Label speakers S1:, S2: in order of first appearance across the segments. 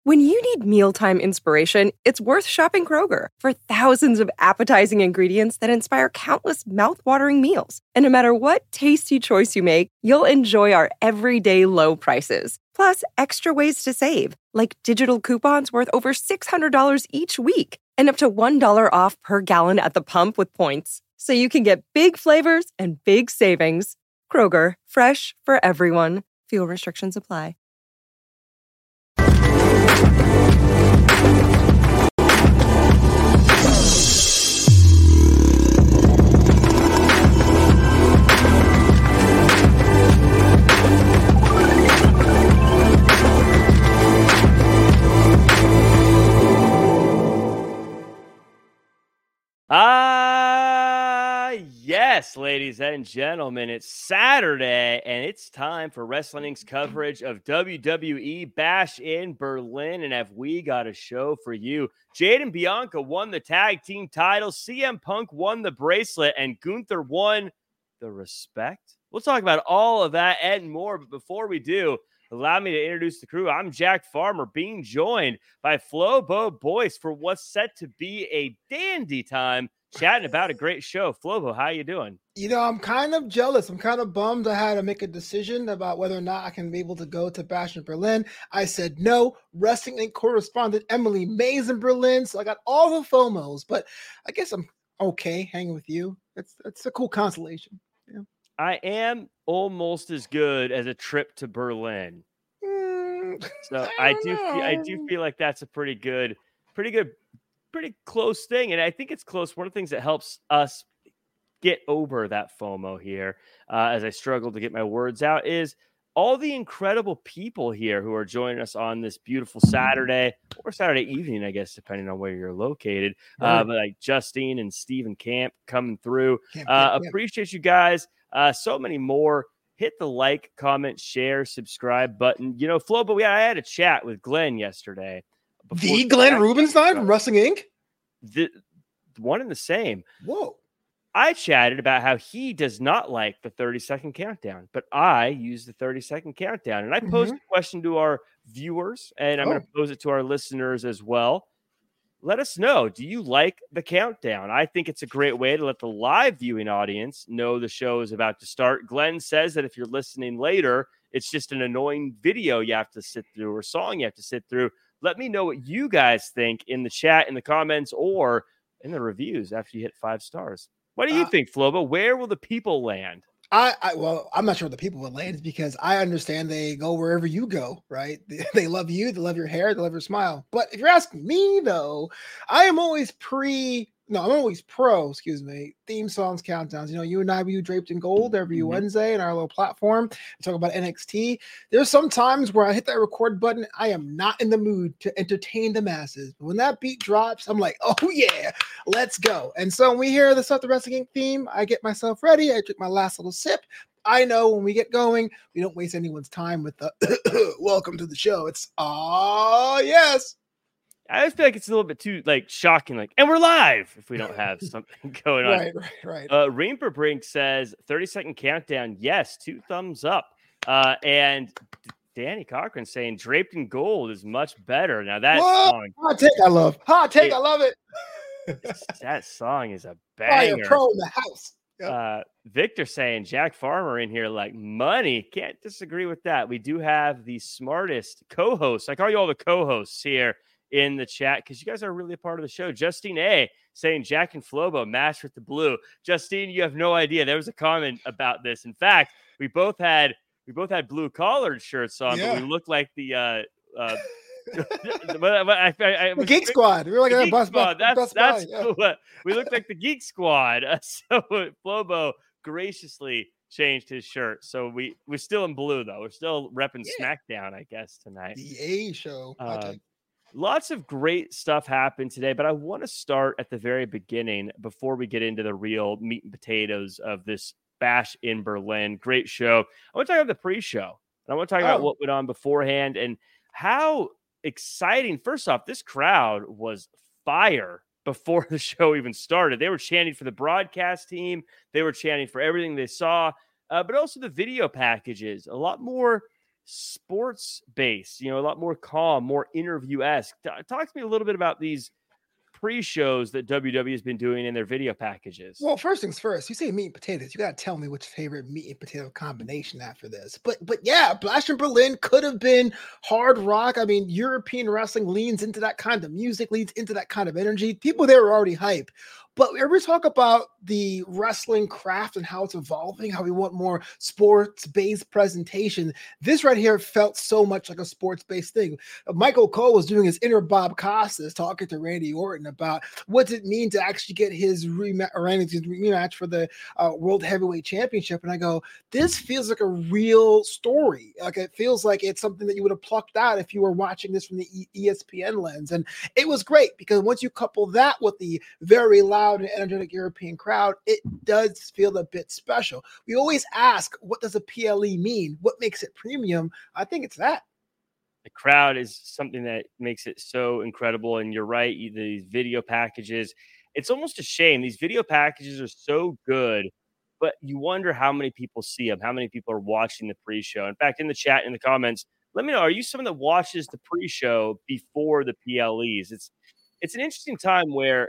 S1: When you need mealtime inspiration, it's worth shopping Kroger for thousands of appetizing ingredients that inspire countless mouthwatering meals. And no matter what tasty choice you make, you'll enjoy our everyday low prices. Plus, extra ways to save, like digital coupons worth over $600 each week and up to $1 off per gallon at the pump with points. So you can get big flavors and big savings. Kroger, fresh for everyone. Fuel restrictions apply.
S2: Yes, ladies and gentlemen, it's Saturday, and it's time for Wrestling Inc.'s coverage of WWE Bash in Berlin, and have we got a show for you. Jade and Bianca won the tag team titles, CM Punk won the bracelet, and Gunther won the respect. We'll talk about all of that and more, but before we do, allow me to introduce the crew. I'm Jack Farmer, being joined by Flobo Boyce for what's set to be a dandy time, chatting about a great show. Flobo, how you doing?
S3: You know, I'm kind of jealous. I'm kind of bummed I had to make a decision about whether or not I can be able to go to Bash in Berlin. I said no. Wrestling Inc. correspondent Emily May's in Berlin, so I got all the FOMOs, but I guess I'm okay hanging with you. It's a cool consolation. Yeah.
S2: I am almost as good as a trip to Berlin. So I do feel like that's a pretty close thing. And I think it's close. One of the things that helps us get over that FOMO here, as I struggle to get my words out, is all the incredible people here who are joining us on this beautiful Saturday or Saturday evening, I guess, depending on where you're located. But like Justine and Stephen Camp coming through. Appreciate you guys. So many more. Hit the like, comment, share, subscribe button. You know, Flo, but I had a chat with Glenn yesterday.
S3: The Glenn Rubenstein from Wrestling Inc.?
S2: The one and the same.
S3: Whoa.
S2: I chatted about how he does not like the 30-second countdown, but I use the 30-second countdown. And I posed a question to our viewers, and I'm going to pose it to our listeners as well. Let us know. Do you like the countdown? I think it's a great way to let the live viewing audience know the show is about to start. Glenn says that if you're listening later, it's just an annoying video you have to sit through or song you have to sit through. Let me know what you guys think in the chat, in the comments, or in the reviews after you hit 5 stars. What do you think, Flobo? Where will the people land?
S3: Well, I'm not sure the people will land because I understand they go wherever you go, right? They love you, they love your hair, they love your smile. But if you're asking me, though, I'm always pro, theme songs, countdowns. You know, you and I, we do Draped in Gold every Wednesday in our little platform. We talk about NXT. There's some times where I hit that record button, I am not in the mood to entertain the masses. But when that beat drops, I'm like, oh yeah, let's go. And so when we hear the Stuff the Wrestling Inc. theme, I get myself ready. I drink my last little sip. I know when we get going, we don't waste anyone's time with the welcome to the show. It's yes.
S2: I always feel like it's a little bit too shocking, and we're live if we don't have something going on.
S3: Right.
S2: Reemper Brink says 30-second countdown. Yes, 2 thumbs up. And Danny Cochran saying Draped in Gold is much better. Now that song,
S3: hot take, I love. I love it.
S2: That song is a banger.
S3: Pro in the house. Yep.
S2: Victor saying Jack Farmer in here like money. Can't disagree with that. We do have the smartest co-hosts. I call you all the co-hosts here in the chat because you guys are really a part of the show. Justine A saying Jack and Flobo match with the blue. Justine, you have no idea. There was a comment about this. In fact, we both had blue collared shirts on, but we looked like the
S3: Geek Squad. We were like
S2: a
S3: bus
S2: squad. That's
S3: cool.
S2: We looked like the Geek Squad. So Flobo graciously changed his shirt. So we're still in blue though. We're still repping SmackDown, I guess, tonight.
S3: The A show.
S2: Lots of great stuff happened today, but I want to start at the very beginning before we get into the real meat and potatoes of this Bash in Berlin. Great show. I want to talk about the pre-show. I want to talk about what went on beforehand and how exciting. First off, this crowd was fire before the show even started. They were chanting for the broadcast team. They were chanting for everything they saw, but also the video packages. A lot more sports based, a lot more calm, more interview-esque. Talk to me a little bit about these pre-shows that WWE has been doing in their video packages.
S3: Well, first things first, you say meat and potatoes. You got to tell me which favorite meat and potato combination after this. But yeah, Bash in Berlin could have been hard rock. I mean, European wrestling leans into that kind of music, leans into that kind of energy. People there were already hype. But whenever we talk about the wrestling craft and how it's evolving, how we want more sports-based presentation, this right here felt so much like a sports-based thing. Michael Cole was doing his inner Bob Costas talking to Randy Orton about what does it mean to actually get his rematch for the World Heavyweight Championship. And I go, this feels like a real story. Like it feels like it's something that you would have plucked out if you were watching this from the ESPN lens. And it was great because once you couple that with the very loud and energetic European crowd, it does feel a bit special. We always ask, what does a PLE mean? What makes it premium? I think it's that.
S2: The crowd is something that makes it so incredible. And you're right, these video packages, it's almost a shame. These video packages are so good, but you wonder how many people see them, how many people are watching the pre-show. In fact, in the chat, in the comments, let me know, are you someone that watches the pre-show before the PLEs? It's an interesting time where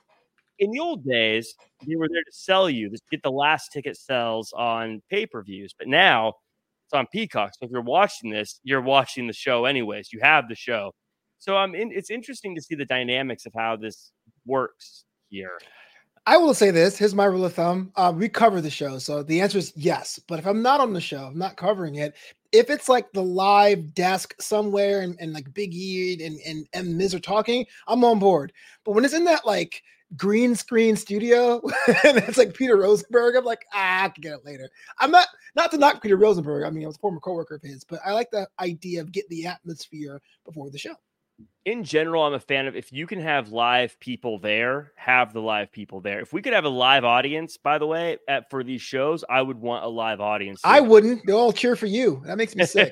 S2: in the old days, they were there to sell you, to get the last ticket sales on pay-per-views. But now it's on Peacock. So if you're watching this, you're watching the show anyways. You have the show. So it's interesting to see the dynamics of how this works here.
S3: I will say this. Here's my rule of thumb. We cover the show. So the answer is yes. But if I'm not on the show, I'm not covering it. If it's like the live desk somewhere and like Big E and Miz are talking, I'm on board. But when it's in that like green screen studio and it's like Peter Rosenberg, I'm like, I can get it later. I'm not to knock Peter Rosenberg. I mean, I was a former coworker of his, but I like the idea of getting the atmosphere before the show.
S2: In general, I'm a fan of, if you can have live people there, have the live people there. If we could have a live audience, by the way, for these shows, I would want a live audience.
S3: I wouldn't. They'll all cheer for you. That makes me sick.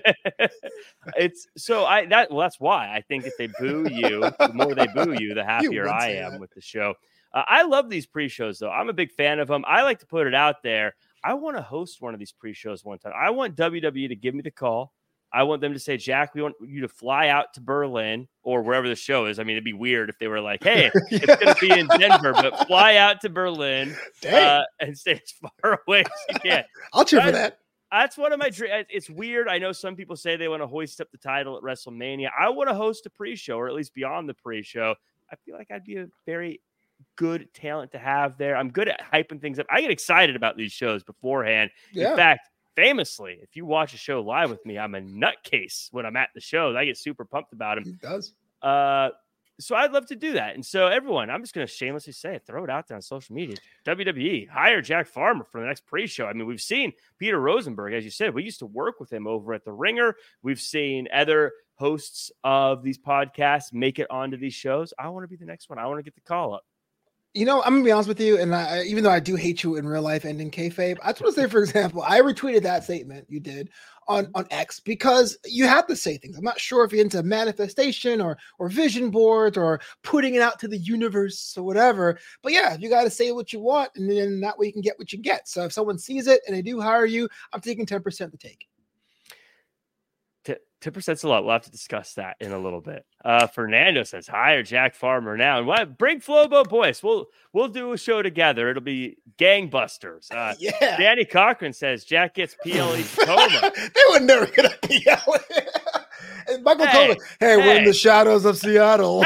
S2: That's why I think if they boo you, the more they boo you, the happier I am with the show. I love these pre-shows, though. I'm a big fan of them. I like to put it out there. I want to host one of these pre-shows one time. I want WWE to give me the call. I want them to say, Jack, we want you to fly out to Berlin or wherever the show is. I mean, it'd be weird if they were like, hey, it's going to be in Denver, but fly out to Berlin and stay as far away as you can.
S3: I'll cheer for that.
S2: That's one of my dreams. It's weird. I know some people say they want to hoist up the title at WrestleMania. I want to host a pre-show, or at least beyond the pre-show. I feel like I'd be a very good talent to have there. I'm good at hyping things up. I get excited about these shows beforehand. Yeah. In fact, famously, if you watch a show live with me, I'm a nutcase when I'm at the show. I get super pumped about them.
S3: He does.
S2: So I'd love to do that. And so everyone, I'm just going to shamelessly say it, throw it out there on social media. WWE, hire Jack Farmer for the next pre-show. I mean, we've seen Peter Rosenberg, as you said, we used to work with him over at The Ringer. We've seen other hosts of these podcasts make it onto these shows. I want to be the next one. I want to get the call up.
S3: You know, I'm gonna be honest with you, and even though I do hate you in real life and in kayfabe, I just want to say, for example, I retweeted that statement you did on X because you have to say things. I'm not sure if you're into manifestation or vision boards or putting it out to the universe or whatever, but yeah, you got to say what you want, and then that way you can get what you get. So if someone sees it and they do hire you, I'm taking 10% to take.
S2: 10%'s a lot. We'll have to discuss that in a little bit. Fernando says, hire Jack Farmer now. And what? Bring Flobo Boyce. We'll do a show together. It'll be gangbusters.
S3: Yeah.
S2: Danny Cochran says, Jack gets PLE Tacoma.
S3: They would never get a PLE. And Michael Coleman, we're in the shadows of Seattle.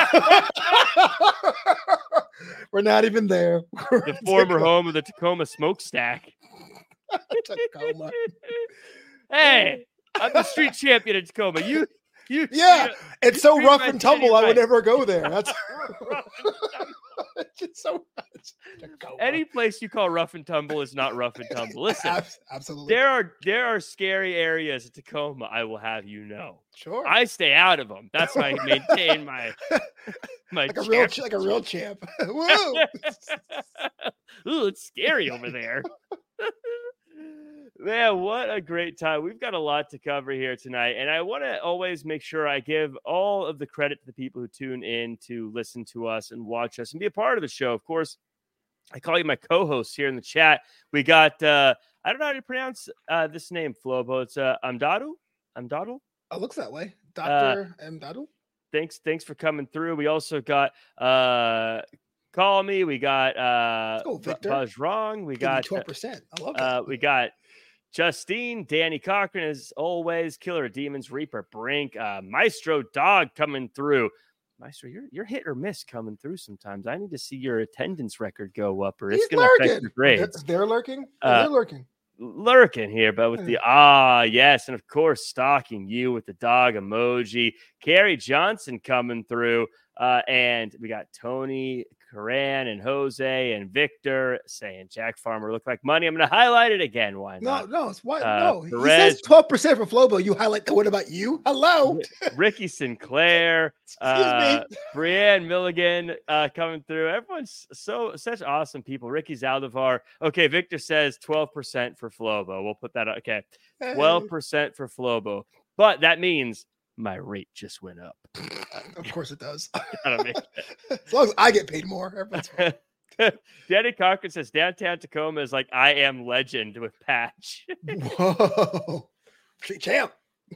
S3: We're not even there.
S2: The former home of the Tacoma Smokestack.
S3: Tacoma.
S2: Hey. I'm the street champion in Tacoma.
S3: It's so rough and tumble. I would never go there. That's just so much.
S2: Any place you call rough and tumble is not rough and tumble. Listen,
S3: absolutely.
S2: There are scary areas in Tacoma. I will have you know.
S3: Sure.
S2: I stay out of them. That's why I maintain my
S3: like a real champ. Woo!
S2: Ooh, it's scary over there. Man, what a great time. We've got a lot to cover here tonight. And I want to always make sure I give all of the credit to the people who tune in to listen to us and watch us and be a part of the show. Of course, I call you my co-hosts here in the chat. We got, I don't know how to pronounce this name, Flobo. It's Amdadu? Amdaddle.
S3: It looks that way. Dr. Amdaddle.
S2: Thanks for coming through. We also got Call Me. We got Buzz Wrong. We got
S3: 12%. I love that.
S2: We got Justine, Danny Cochran, as always, Killer Demons, Reaper Brink, Maestro Dog coming through. Maestro, you're hit or miss coming through sometimes. I need to see your attendance record go up, or it's going to affect your grades.
S3: They're lurking. They're lurking.
S2: Lurking here, but with the yes, and of course stalking you with the dog emoji. Carrie Johnson coming through, and we got Tony, Karan, and Jose and Victor saying Jack Farmer look like money. I'm going to highlight it again. Why not?
S3: No, it's why no. Perez, he says 12% for Flobo. You highlight the. What about you? Hello,
S2: Ricky Sinclair, Brianne Milligan coming through. Everyone's such awesome people. Ricky Zaldivar. Okay, Victor says 12% for Flobo. We'll put that up. Okay, 12% for Flobo, but that means my rate just went up.
S3: Of course it does.
S2: As
S3: long as I get paid more.
S2: Danny Cochran says downtown Tacoma is like I Am Legend with Patch.
S3: Whoa. Champ.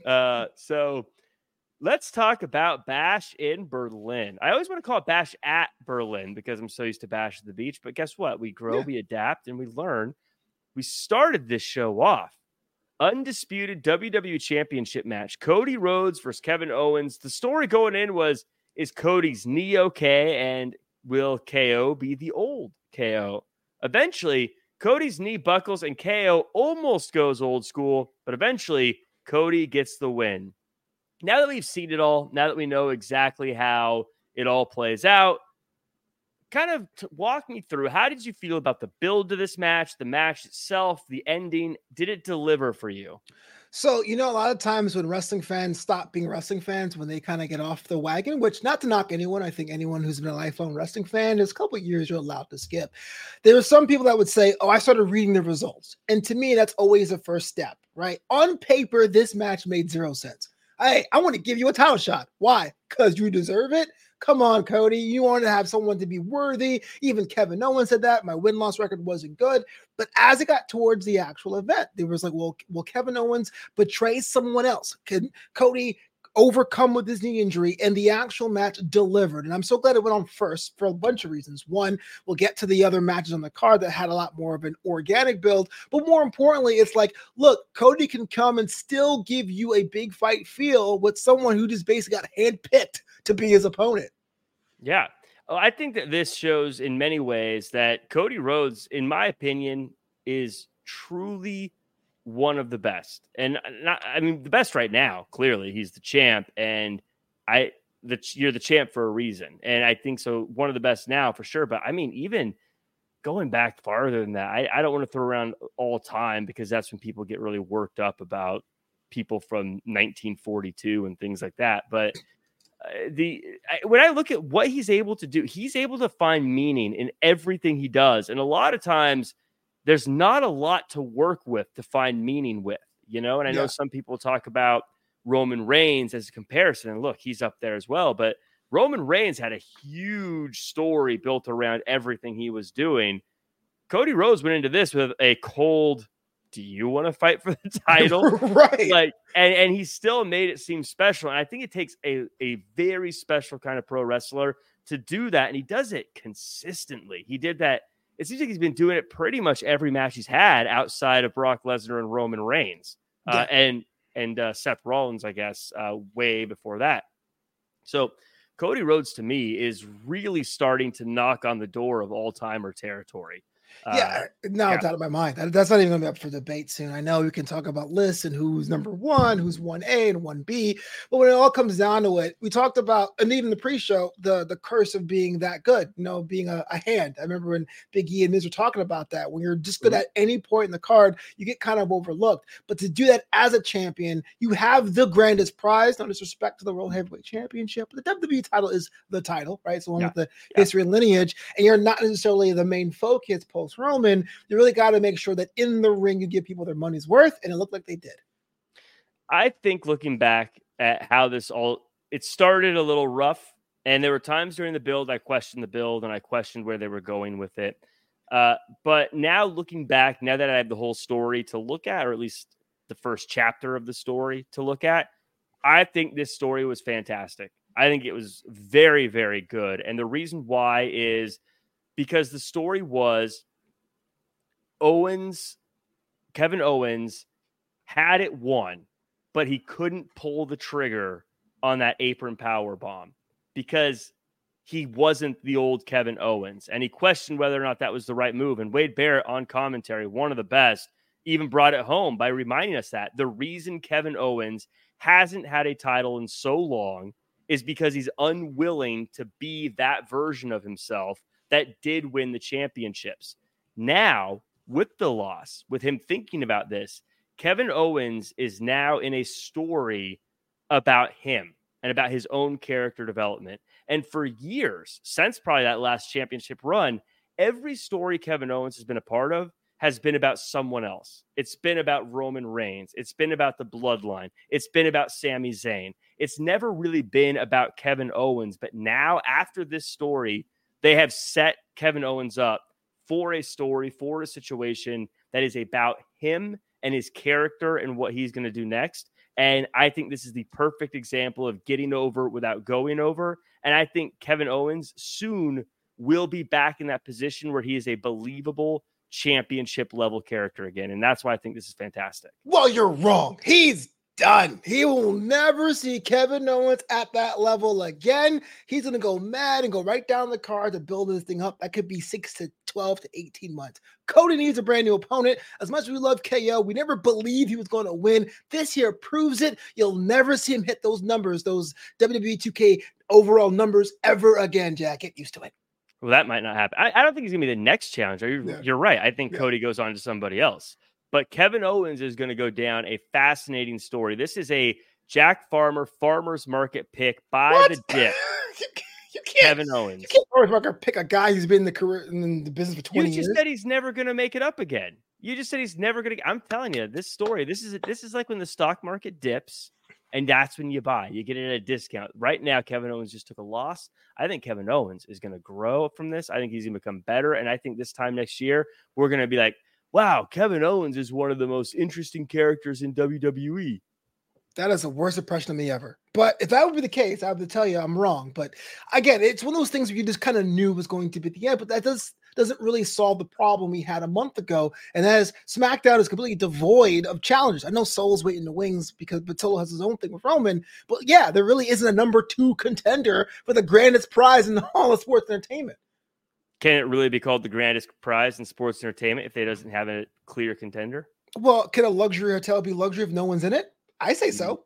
S2: So let's talk about Bash in Berlin. I always want to call it Bash at Berlin because I'm so used to Bash at the Beach. But guess what? We grow, we adapt, and we learn. We started this show off. Undisputed WWE Championship match. Cody Rhodes versus Kevin Owens. The story going in was, is Cody's knee okay? And will KO be the old KO? Eventually, Cody's knee buckles and KO almost goes old school, but eventually Cody gets the win. Now that we've seen it all, now that we know exactly how it all plays out, kind of walk me through, how did you feel about the build to this match, the match itself, the ending? Did it deliver for you?
S3: So, a lot of times when wrestling fans stop being wrestling fans, when they kind of get off the wagon, which not to knock anyone, I think anyone who's been a lifelong wrestling fan, there's a couple of years you're allowed to skip. There are some people that would say, I started reading the results. And to me, that's always the first step, right? On paper, this match made 0 sense. Hey, I want to give you a title shot. Why? Because you deserve it. Come on, Cody. You want to have someone to be worthy. Even Kevin Owens said that. My win-loss record wasn't good. But as it got towards the actual event, there was like, well, will Kevin Owens betray someone else? Can Cody overcome with his knee injury? And the actual match delivered. And I'm so glad it went on first for a bunch of reasons. One, we'll get to the other matches on the card that had a lot more of an organic build. But more importantly, it's like, look, Cody can come and still give you a big fight feel with someone who just basically got handpicked to be his opponent.
S2: Yeah. I think that this shows in many ways that Cody Rhodes, in my opinion, is truly one of the best. And the best right now, clearly. He's the champ, and you're the champ for a reason. And I think so, one of the best now for sure. But even going back farther than that, I don't want to throw around all time because that's when people get really worked up people from 1942 and things like that. But when I look at what he's able to do, he's able to find meaning in everything he does. And a lot of times there's not a lot to work with to find meaning with, and I know some people talk about Roman Reigns as a comparison, and look, he's up there as well. But Roman Reigns had a huge story built around everything he was doing. Cody Rhodes went into this with a cold, do you want to fight for the title?
S3: Right.
S2: And he still made it seem special. And I think it takes a very special kind of pro wrestler to do that. And he does it consistently. He did that. It seems like he's been doing it pretty much every match he's had outside of Brock Lesnar and Roman Reigns and Seth Rollins, I guess, way before that. So Cody Rhodes to me is really starting to knock on the door of all-timer territory.
S3: It's out of my mind. That's not even going to be up for debate soon. I know we can talk about lists and who's number one, who's 1A and 1B, but when it all comes down to it, we talked about, and even the pre-show, the curse of being that good, being a hand. I remember when Big E and Miz were talking about that. When you're just good at any point in the card, you get kind of overlooked. But to do that as a champion, you have the grandest prize, no disrespect to the World Heavyweight Championship. The WWE title is the title, right? So one with the history and lineage, and you're not necessarily the main focus post-Roman. You really got to make sure that in the ring you give people their money's worth, and it looked like they did.
S2: I think looking back at how it started a little rough, and there were times during the build I questioned the build and I questioned where they were going with it. But now looking back, now that I have the whole story to look at, or at least the first chapter of the story to look at. I think this story was fantastic. I think it was very, very good. And the reason why is because the story was Kevin Owens had it won, but he couldn't pull the trigger on that apron power bomb because he wasn't the old Kevin Owens. And he questioned whether or not that was the right move. And Wade Barrett on commentary, one of the best, even brought it home by reminding us that the reason Kevin Owens hasn't had a title in so long is because he's unwilling to be that version of himself that did win the championships. Now, with the loss, with him thinking about this, Kevin Owens is now in a story about him and about his own character development. And for years, since probably that last championship run, every story Kevin Owens has been a part of has been about someone else. It's been about Roman Reigns. It's been about the Bloodline. It's been about Sami Zayn. It's never really been about Kevin Owens. But now, after this story, they have set Kevin Owens up for a story, for a situation that is about him and his character and what he's going to do next. And I think this is the perfect example of getting over without going over. And I think Kevin Owens soon will be back in that position where he is a believable championship level character again. And that's why I think this is fantastic.
S3: Well, you're wrong. He's done. He will never see Kevin Owens at that level again. He's going to go mad and go right down the card to build this thing up. That could be 6 to 12 to 18 months. Cody needs a brand new opponent. As much as we love KO, we never believed he was going to win. This year proves it. You'll never see him hit those numbers, those WWE 2K overall numbers ever again, Jack. Get used to it.
S2: Well, that might not happen. I don't think he's going to be the next challenger. You're right. I think Cody goes on to somebody else. But Kevin Owens is going to go down a fascinating story. This is a Jack Farmer farmer's market pick by the dip.
S3: You can't,
S2: Kevin Owens.
S3: You can't farmer's market pick a guy who's been in the business for 20 years.
S2: You just said he's never going to make it up again. You just said he's never going to. I'm telling you, this story. This is like when the stock market dips, and that's when you buy. You get it at a discount. Right now, Kevin Owens just took a loss. I think Kevin Owens is going to grow from this. I think he's going to become better, and I think this time next year we're going to be like, wow, Kevin Owens is one of the most interesting characters in WWE.
S3: That is the worst impression of me ever. But if that would be the case, I would tell you I'm wrong. But again, it's one of those things where you just kind of knew was going to be the end. But that doesn't really solve the problem we had a month ago. And that is SmackDown is completely devoid of challengers. I know Solo's waiting in the wings but Solo has his own thing with Roman. But yeah, there really isn't a number 2 contender for the grandest prize in all of sports entertainment.
S2: Can it really be called the grandest prize in sports entertainment if it doesn't have a clear contender?
S3: Well, can a luxury hotel be luxury if no one's in it? I say so.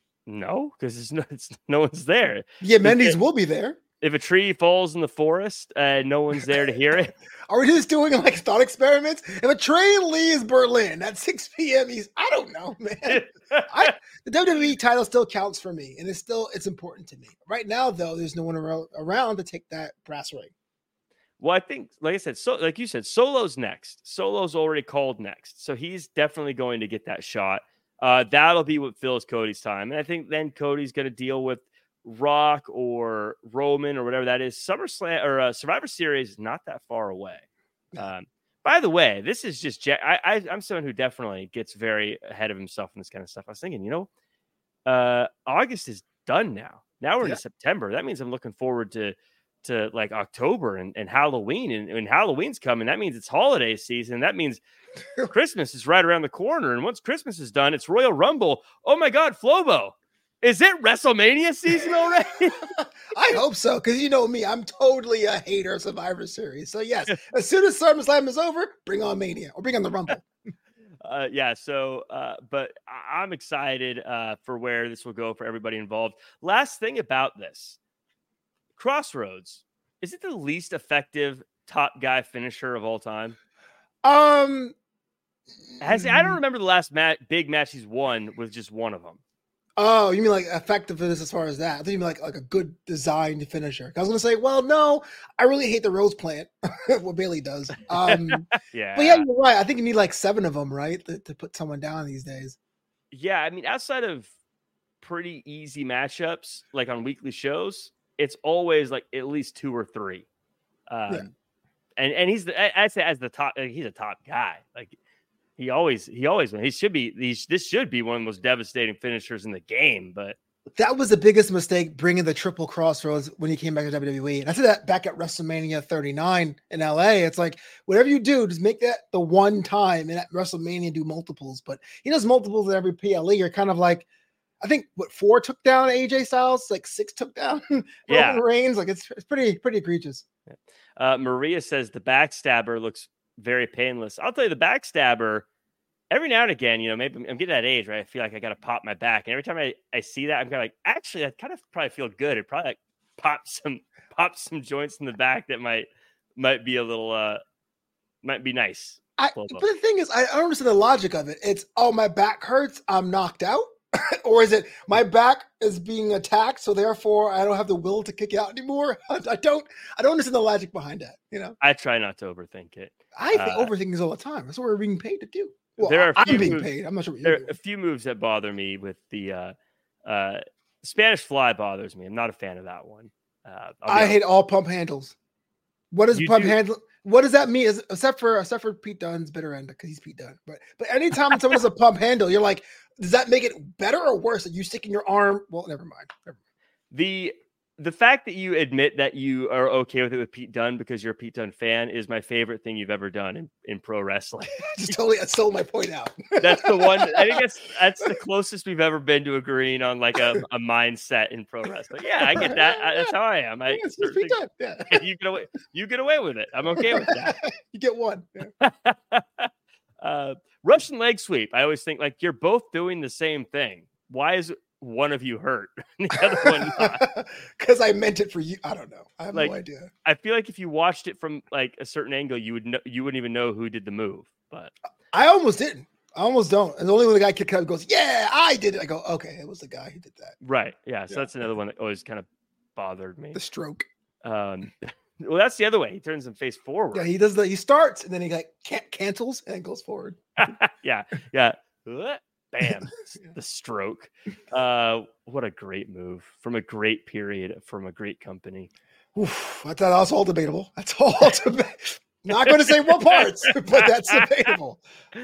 S2: No, because no one's there.
S3: Yeah, Mendy's will be there.
S2: If a tree falls in the forest and no one's there to hear it.
S3: Are we just doing like thought experiments? If a train leaves Berlin at 6 p.m., I don't know, man. The WWE title still counts for me, and it's important to me. Right now, though, there's no one around to take that brass ring.
S2: Well, I think, like I said, like you said, Solo's next. Solo's already called next. So he's definitely going to get that shot. That'll be what fills Cody's time. And I think then Cody's going to deal with Rock or Roman or whatever that is. SummerSlam or Survivor Series is not that far away. By the way, this is just I'm someone who definitely gets very ahead of himself in this kind of stuff. I was thinking, August is done now. Now we're into September. That means I'm looking forward to like October and Halloween and Halloween's coming. That means it's holiday season. That means Christmas is right around the corner. And once Christmas is done, it's Royal Rumble. Oh my God, Flobo. Is it WrestleMania season already?
S3: I hope so. Cause you know me, I'm totally a hater of Survivor Series. So yes, as soon as SummerSlam is over, bring on Mania or bring on the Rumble.
S2: But I'm excited for where this will go for everybody involved. Last thing about this. Crossroads, is it the least effective top guy finisher of all time? I don't remember the last big match he's won with just one of them.
S3: Oh, you mean like effectiveness as far as that? I think you mean like a good designed finisher. I was going to say, well, no, I really hate the Rose Plant, what Bailey does.
S2: Yeah.
S3: But yeah, you're right. I think you need like 7 of them, right, to put someone down these days.
S2: Yeah, I mean, outside of pretty easy matchups, like on weekly shows, it's always like at least 2 or 3. And he's I'd say as the top, he's a top guy. Like He always wins. This should be one of the most devastating finishers in the game, but
S3: that was the biggest mistake, bringing the triple crossroads when he came back to WWE. And I said that back at WrestleMania 39 in LA. It's like, whatever you do, just make that the one time, and at WrestleMania do multiples. But he does multiples at every PLE. You're kind of like, I think 4 took down AJ Styles, like 6 took down Roman Reigns. Like it's pretty egregious.
S2: Maria says the backstabber looks very painless. I'll tell you, the backstabber, every now and again, maybe I'm getting that age, right? I feel like I got to pop my back. And every time I see that, I'm kind of like, actually, I kind of probably feel good. It probably like pop some joints in the back that might be a little, might be nice.
S3: But the thing is, I don't understand the logic of it. It's, my back hurts, I'm knocked out. Or is it my back is being attacked, so therefore I don't have the will to kick out anymore? I don't understand the logic behind that.
S2: I try not to overthink it.
S3: I think overthinking is all the time. That's what we're being paid to do. Well,
S2: there are
S3: I'm being paid. I'm not sure what
S2: there are a few moves that bother me with the Spanish Fly bothers me. I'm not a fan of that one.
S3: I hate all pump handles. What is pump handle? What does that mean? Except for Pete Dunne's bitter end, because he's Pete Dunne. But anytime someone does a pump handle, you're like, does that make it better or worse? That you sticking your arm? Well, never mind.
S2: The fact that you admit that you are okay with it with Pete Dunne because you're a Pete Dunne fan is my favorite thing you've ever done in pro wrestling.
S3: Just totally sold my point out.
S2: That's the one. I think that's the closest we've ever been to agreeing on like a mindset in pro wrestling. Yeah, I get that. That's how I am.
S3: It's Pete Dunne. Yeah.
S2: You get away with it. I'm okay with that.
S3: You get one.
S2: Yeah. Russian leg sweep. I always think like you're both doing the same thing. Why is one of you hurt? The other one not?
S3: Because I meant it for you. I don't know. I have no idea.
S2: I feel like if you watched it from like a certain angle, you wouldn't even know who did the move. But
S3: I almost didn't. I almost don't. And the only when the guy kicked out goes, "Yeah, I did it." I go, "Okay, it was the guy who did that."
S2: Right. Yeah. So that's another one that always kind of bothered me.
S3: The stroke.
S2: Well, that's the other way. He turns them face forward.
S3: Yeah, he does he starts and then he like cancels and goes forward.
S2: Yeah. Bam. The stroke. What a great move from a great period, from a great company.
S3: Oof, I thought that was all debatable. That's all debatable. Not going to say what parts, but that's debatable.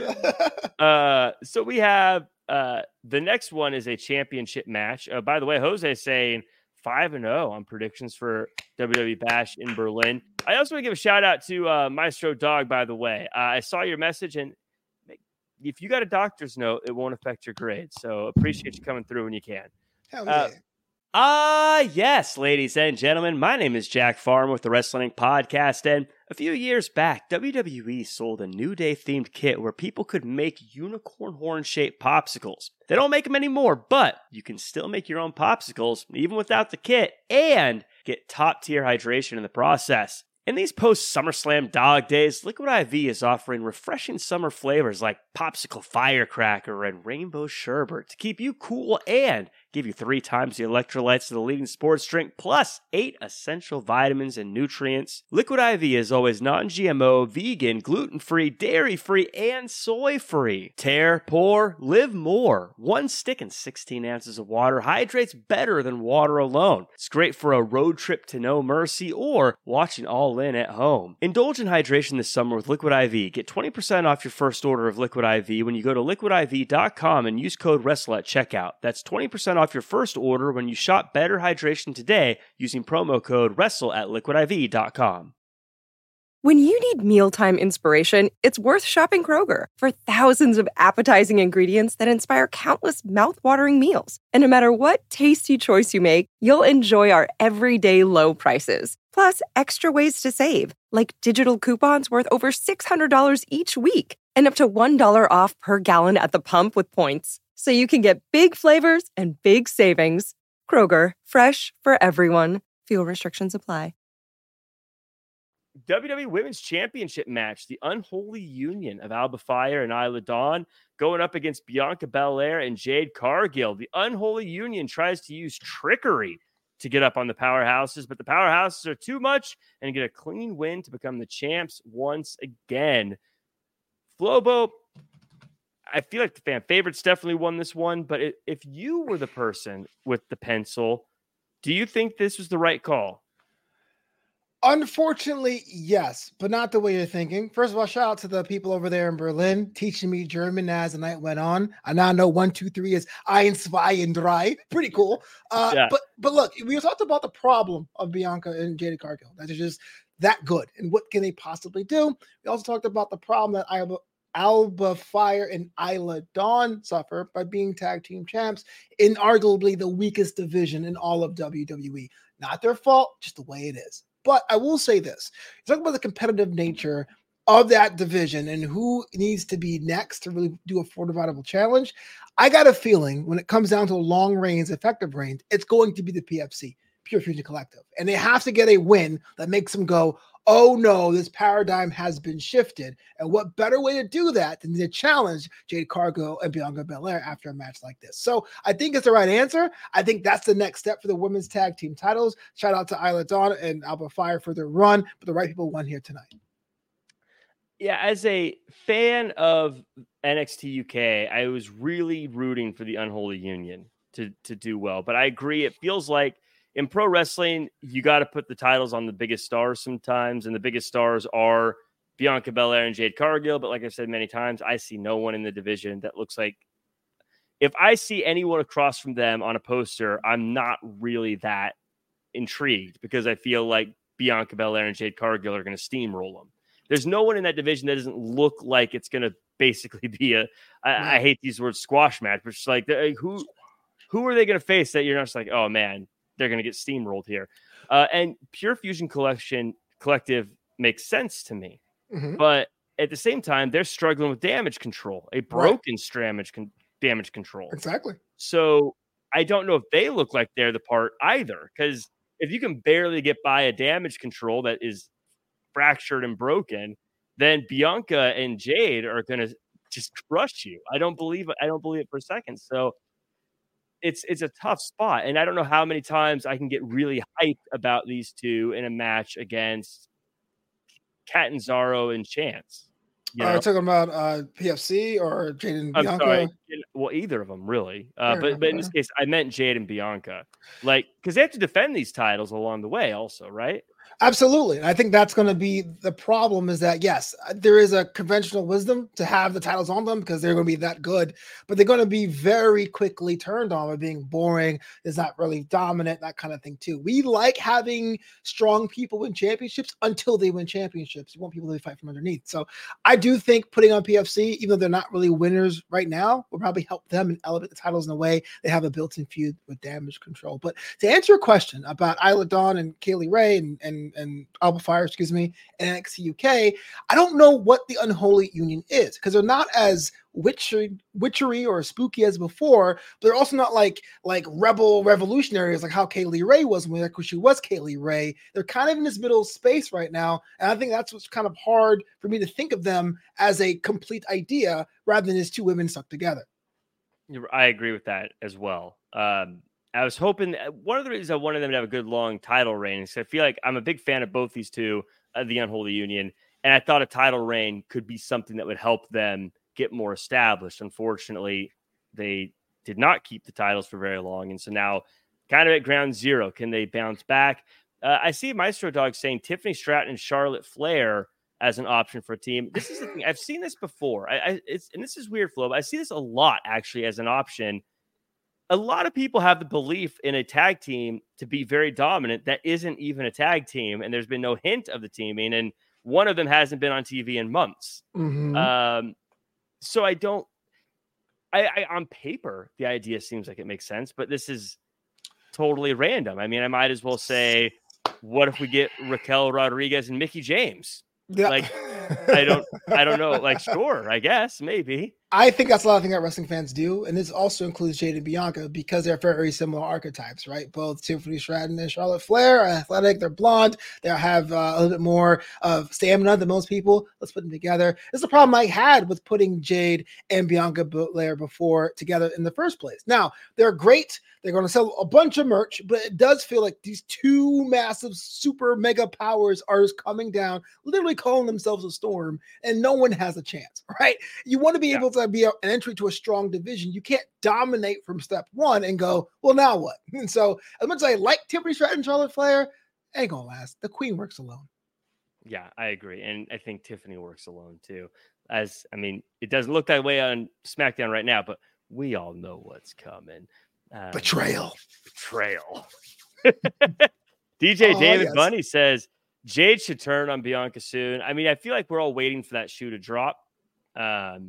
S2: So we have the next one is a championship match. By the way, Jose is saying 5-0 on predictions for WWE Bash in Berlin. I also want to give a shout out to Maestro Dog, by the way. I saw your message, and if you got a doctor's note, it won't affect your grade. So appreciate you coming through when you can.
S3: Hell yeah.
S2: Yes, ladies and gentlemen, my name is Jack Farmer with the Wrestling Podcast, and a few years back, WWE sold a New Day themed kit where people could make unicorn horn shaped popsicles. They don't make them anymore, but you can still make your own popsicles even without the kit and get top tier hydration in the process. In these post-SummerSlam dog days, Liquid IV is offering refreshing summer flavors like Popsicle Firecracker and Rainbow Sherbet to keep you cool and give you 3 times the electrolytes of the leading sports drink, plus 8 essential vitamins and nutrients. Liquid IV is always non-GMO, vegan, gluten-free, dairy-free, and soy-free. Tear, pour, live more. 1 stick and 16 ounces of water hydrates better than water alone. It's great for a road trip to No Mercy or watching All In at home. Indulge in hydration this summer with Liquid IV. Get 20% off your first order of Liquid IV when you go to liquidiv.com and use code WRESTLE at checkout. That's 20% off your first order when you shop Better Hydration today using promo code WRESTLE at liquidiv.com.
S1: When you need mealtime inspiration, it's worth shopping Kroger. For thousands of appetizing ingredients that inspire countless mouth-watering meals. And no matter what tasty choice you make, you'll enjoy our everyday low prices. Plus, extra ways to save, like digital coupons worth over $600 each week and up to $1 off per gallon at the pump with points. So you can get big flavors and big savings. Kroger, fresh for everyone. Fuel restrictions apply.
S2: WWE Women's Championship match, the Unholy Union of Alba Fire and Isla Dawn going up against Bianca Belair and Jade Cargill. The Unholy Union tries to use trickery to get up on the Powerhouses, but the Powerhouses are too much and get a clean win to become the champs once again. Flobo, I feel like the fan favorites definitely won this one, but if you were the person with the pencil, do you think this was the right call?
S3: Unfortunately, yes, but not the way you're thinking. First of all, shout out to the people over there in Berlin teaching me German as the night went on. I now know 1, 2, 3 is eins, zwei, and drei. Pretty cool.
S2: Yeah.
S3: But look, we talked about the problem of Bianca and Jade Cargill. That is just that good. And what can they possibly do? We also talked about the problem that Alba Fire and Isla Dawn suffer by being tag team champs in arguably the weakest division in all of WWE. Not their fault, just the way it is. But I will say this. Talk about the competitive nature of that division and who needs to be next to really do a formidable challenge. I got a feeling when it comes down to long reigns, effective reigns, it's going to be the PFC, Pure Fusion Collective. And they have to get a win that makes them go, oh no, this paradigm has been shifted. And what better way to do that than to challenge Jade Cargill and Bianca Belair after a match like this? So I think it's the right answer. I think that's the next step for the women's tag team titles. Shout out to Isla Dawn and Alba Fire for their run, but the right people won here tonight.
S2: Yeah, as a fan of NXT UK, I was really rooting for the Unholy Union to do well. But I agree, it feels like in pro wrestling, you got to put the titles on the biggest stars sometimes, and the biggest stars are Bianca Belair and Jade Cargill. But like I've said many times, I see no one in the division that looks like, if I see anyone across from them on a poster, I'm not really that intrigued because I feel like Bianca Belair and Jade Cargill are going to steamroll them. There's no one in that division that doesn't look like it's going to basically be I hate these words, squash match, but it's like, who are they going to face that you're not just like, oh man, they're going to get steamrolled here. And Pure Fusion Collective makes sense to me. Mm-hmm. But at the same time, they're struggling with damage control, a broken damage control.
S3: Exactly.
S2: So I don't know if they look like they're the part either. Because if you can barely get by a damage control that is fractured and broken, then Bianca and Jade are going to just crush you. I don't believe it for a second. So it's a tough spot. And I don't know how many times I can get really hyped about these two in a match against Catanzaro and Chance.
S3: Are you talking about PFC or Jade and Bianca? I'm sorry.
S2: Well, either of them, really. But in this case, I meant Jade and Bianca. Like, because they have to defend these titles along the way also, right?
S3: Absolutely. And I think that's going to be the problem is that, yes, there is a conventional wisdom to have the titles on them because they're going to be that good, but they're going to be very quickly turned on by being boring. It's not really dominant, that kind of thing too. We like having strong people win championships until they win championships. You want people to fight from underneath. So I do think putting on PFC, even though they're not really winners right now, will probably help them and elevate the titles in a way. They have a built-in feud with damage control. But to answer your question about Isla Dawn and Kaylee Ray and Alba Fire, and NXT UK, I don't know what the Unholy Union is because they're not as witchery or spooky as before, but they're also not like rebel revolutionaries like how Kaylee Ray was when she was Kaylee Ray. They're kind of in this middle space right now, and I think that's what's kind of hard for me to think of them as a complete idea rather than as two women stuck together.
S2: I agree with that as well. I was hoping one of the reasons I wanted them to have a good long title reign is I feel like I'm a big fan of both these two, the Unholy Union, and I thought a title reign could be something that would help them get more established. Unfortunately, they did not keep the titles for very long, and so now kind of at ground zero, can they bounce back? I see Maestro Dog saying Tiffany Stratton and Charlotte Flair as an option for a team. This is the thing. I've seen this before. And this is weird, Flo, but I see this a lot actually as an option. A lot of people have the belief in a tag team to be very dominant that isn't even a tag team, and there's been no hint of the teaming, and one of them hasn't been on TV in months. Mm-hmm. So I on paper, the idea seems like it makes sense, but this is totally random. I mean, I might as well say, what if we get Raquel Rodriguez and Mickie James? Yeah. Like, I don't know. Like, sure, I guess, maybe.
S3: I think that's a lot of things that wrestling fans do, and this also includes Jade and Bianca because they're very similar archetypes, right? Both Tiffany Stratton and Charlotte Flair are athletic, they're blonde, they have a little bit more of stamina than most people. Let's put them together. This is the problem I had with putting Jade and Bianca Belair before together in the first place. Now, they're great. They're going to sell a bunch of merch, but it does feel like these two massive super mega powers are just coming down, literally calling themselves a storm, and no one has a chance, right? You want to be able to be an entry to a strong division. You can't dominate from step one and go, well, now what? And so as much as I like Tiffany Stratton and Charlotte Flair, ain't gonna last. The queen works alone.
S2: Yeah, I agree. And I think Tiffany works alone too. It doesn't look that way on SmackDown right now, but we all know what's coming.
S3: Betrayal.
S2: DJ David Bunny says Jade should turn on Bianca soon. I mean, I feel like we're all waiting for that shoe to drop. But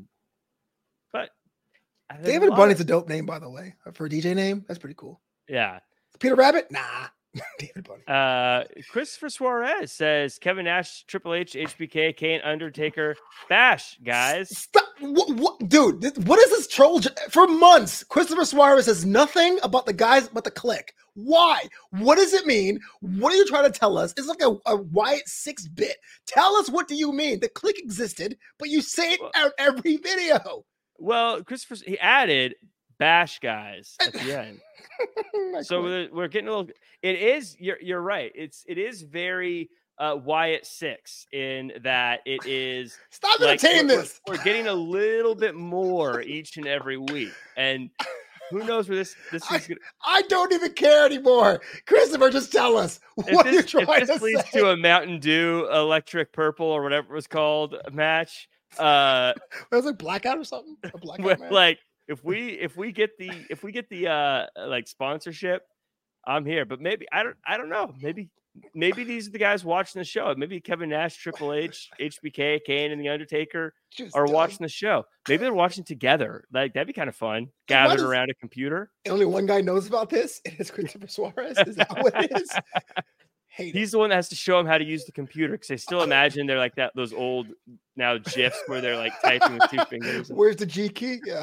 S3: David Bunny's a dope name, by the way, for a DJ name. That's pretty cool.
S2: Yeah.
S3: Peter Rabbit? Nah. David Bunny.
S2: Christopher Suarez says Kevin Nash, Triple H, HBK, Kane, Undertaker, Bash, guys.
S3: Stop. What, dude, what is this troll? For months, Christopher Suarez says nothing about the guys but the Click. Why? What does it mean? What are you trying to tell us? It's like a Wyatt 6-bit. Tell us, what do you mean? The Click existed, but you say it out every video.
S2: Well, Christopher, he added Bash guys at the end. So we're getting a little. It is. You're right. It is very Wyatt 6 in that it is.
S3: Stop entertaining this.
S2: We're getting a little bit more each and every week, and who knows where this is going.
S3: I don't even care anymore. Christopher, just tell us what you're trying to say. If this
S2: leads to a Mountain Dew Electric Purple or whatever it was called match.
S3: It was like Blackout or something. A Blackout match?
S2: Like. If we get the like sponsorship, I'm here. But maybe I don't know. Maybe these are the guys watching the show. Maybe Kevin Nash, Triple H, HBK, Kane, and the Undertaker are watching the show. Maybe they're watching together. Like, that'd be kind of fun. Gathered around a computer.
S3: Only one guy knows about this. It is Christopher Suarez. Is that what it is?
S2: He's the one that has to show them how to use the computer, because they still imagine they're like those old now GIFs where they're like typing with 2 fingers.
S3: Where's the G key? Yeah.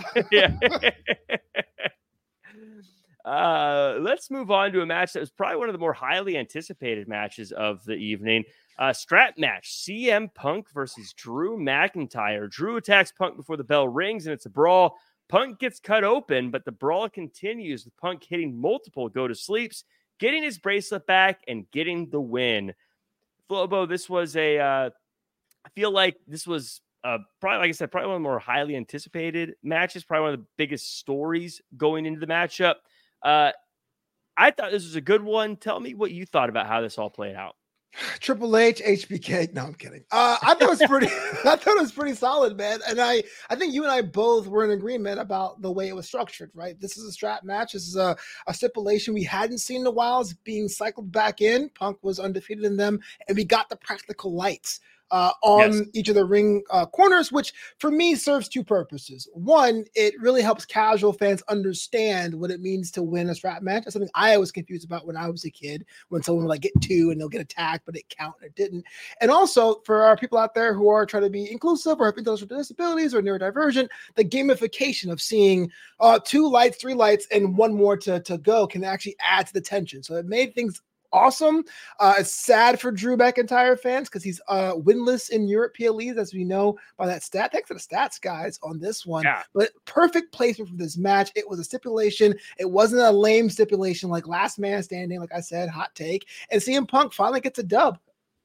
S2: Yeah. Let's move on to a match that was probably one of the more highly anticipated matches of the evening. Strap match: CM Punk versus Drew McIntyre. Drew attacks Punk before the bell rings, and it's a brawl. Punk gets cut open, but the brawl continues with Punk hitting multiple go-to-sleeps, getting his bracelet back, and getting the win. Flobo, this was I feel like this was probably, like I said, probably one of the more highly anticipated matches, probably one of the biggest stories going into the matchup. I thought this was a good one. Tell me what you thought about how this all played out.
S3: Triple H, HBK. No, I'm kidding. I thought it was pretty. I thought it was pretty solid, man. And I think you and I both were in agreement about the way it was structured. Right, this is a strap match. This is a stipulation we hadn't seen in a while. It's being cycled back in. Punk was undefeated in them, and we got the practical lights on each of the ring corners, which for me serves 2 purposes. One, it really helps casual fans understand what it means to win a strap match. That's something I was confused about when I was a kid, when someone would like get 2 and they'll get attacked, but it counted, it didn't. And also for our people out there who are trying to be inclusive or have intellectual disabilities or neurodivergent, the gamification of seeing 2 lights, 3 lights, and 1 more to go can actually add to the tension. So it made things awesome. It's sad for Drew McIntyre fans because he's winless in Europe PLEs, as we know by that stat. Thanks to the stats guys on this one. Yeah. But perfect placement for this match. It was a stipulation. It wasn't a lame stipulation like last man standing, like I said, hot take. And CM Punk finally gets a dub.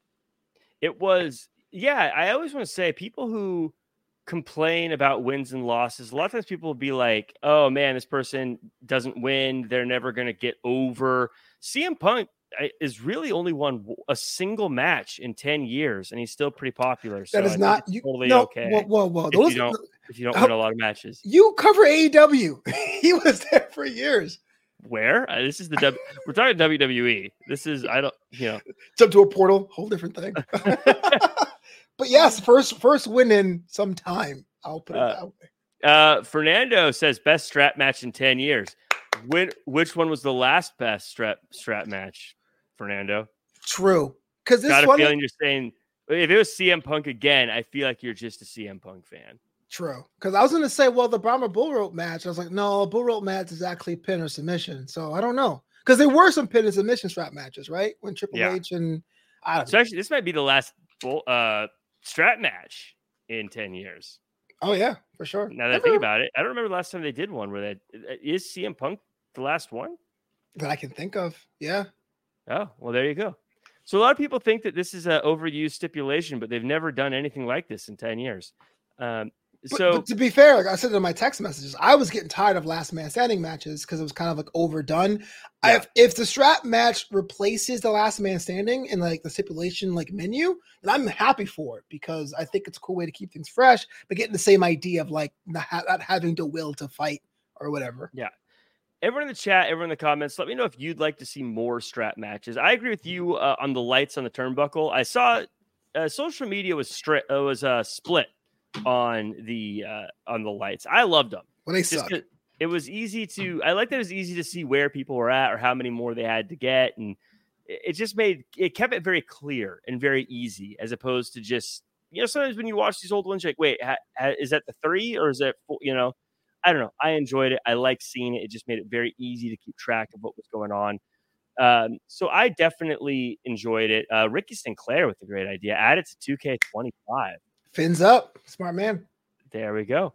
S2: It was, yeah, I always want to say, people who complain about wins and losses, a lot of times people will be like, oh man, this person doesn't win, they're never going to get over. CM Punk is really only won a single match in 10 years, and he's still pretty popular. So
S3: that is not
S2: totally okay.
S3: Whoa.
S2: If you don't win a lot of matches.
S3: You cover AEW. He was there for years.
S2: Where? This is we're talking WWE. This is,
S3: jump to a portal, whole different thing. But yes, first win in some time. I'll put it that
S2: way. Fernando says best strap match in 10 years. Which one was the last best strap match, Fernando?
S3: True. Because this
S2: got a feeling you're saying if it was CM Punk again, I feel like you're just a CM Punk fan.
S3: True. Because I was going to say, well, the Brahma Bull Rope match, I was like, no, Bull Rope match is actually pin or submission. So I don't know. Because there were some pin and submission strap matches, right? When Triple H and I don't know.
S2: So actually, this might be the last strap match in 10 years.
S3: Oh, yeah, for sure.
S2: Now that I think about it, I don't remember the last time they did one where is CM Punk the last one
S3: that I can think of. Yeah.
S2: Oh, well, there you go. So a lot of people think that this is an overused stipulation, but they've never done anything like this in 10 years.
S3: But to be fair, like I said in my text messages, I was getting tired of last man standing matches because it was kind of like overdone.
S2: Yeah.
S3: If the strap match replaces the last man standing in like the stipulation like menu, then I'm happy for it because I think it's a cool way to keep things fresh, but getting the same idea of like not having the will to fight or whatever.
S2: Yeah. Everyone in the chat, everyone in the comments, let me know if you'd like to see more strap matches. I agree with you on the lights on the turnbuckle. I saw social media was split on the lights. I loved them.
S3: Well, they suck.
S2: It was easy I like that it was easy to see where people were at or how many more they had to get. And it just kept it very clear and very easy as opposed to just, sometimes when you watch these old ones, you're like, wait, is that the 3 or is it, I don't know. I enjoyed it. I like seeing it. It just made it very easy to keep track of what was going on. So I definitely enjoyed it. Ricky Sinclair with a great idea. Add it to 2K25.
S3: Fins up. Smart man.
S2: There we go.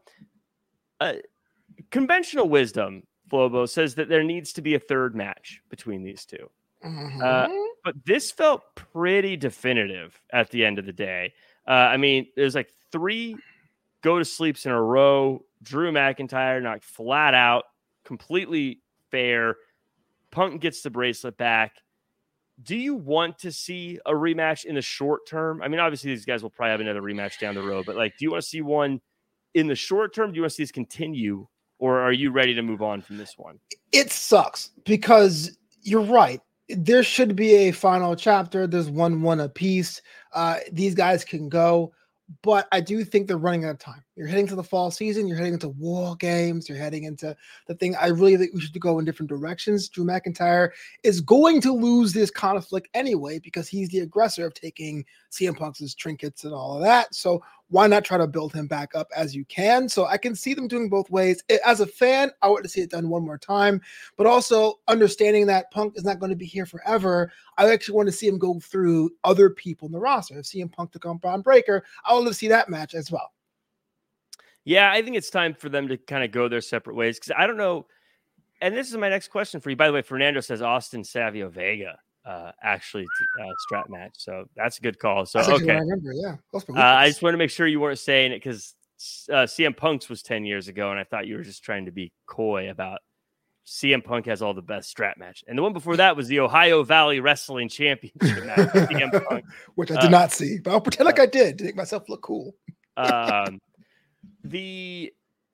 S2: Conventional wisdom, Flobo, says that there needs to be a third match between these two.
S3: Mm-hmm.
S2: But this felt pretty definitive at the end of the day. I mean, there's like 3 go to sleeps in a row. Drew McIntyre knocked flat out, completely fair. Punk gets the bracelet back. Do you want to see a rematch in the short term? I mean, obviously these guys will probably have another rematch down the road, but like, do you want to see one in the short term? Do you want to see this continue, or are you ready to move on from this one?
S3: It sucks because you're right. There should be a final chapter. There's 1-1 apiece. These guys can go. But I do think they're running out of time. You're heading to the fall season. You're heading into War Games. You're heading into the thing. I really think we should go in different directions. Drew McIntyre is going to lose this conflict anyway because he's the aggressor of taking CM Punk's trinkets and all of that. So why not try to build him back up as you can? So I can see them doing both ways. As a fan, I want to see it done one more time. But also understanding that Punk is not going to be here forever, I actually want to see him go through other people in the roster. If CM Punk took on Braun Breaker, I would love to see that match as well.
S2: Yeah, I think it's time for them to kind of go their separate ways because I don't know. And this is my next question for you. By the way, Fernando says Austin Savio Vega actually strap match. So that's a good call. So, okay.
S3: I remember, yeah.
S2: I just want to make sure you weren't saying it because CM Punk's was 10 years ago. And I thought you were just trying to be coy about CM Punk has all the best strap match. And the one before that was the Ohio Valley Wrestling Championship match with CM Punk.
S3: Which I did not see, but I'll pretend like I did to make myself look cool.
S2: The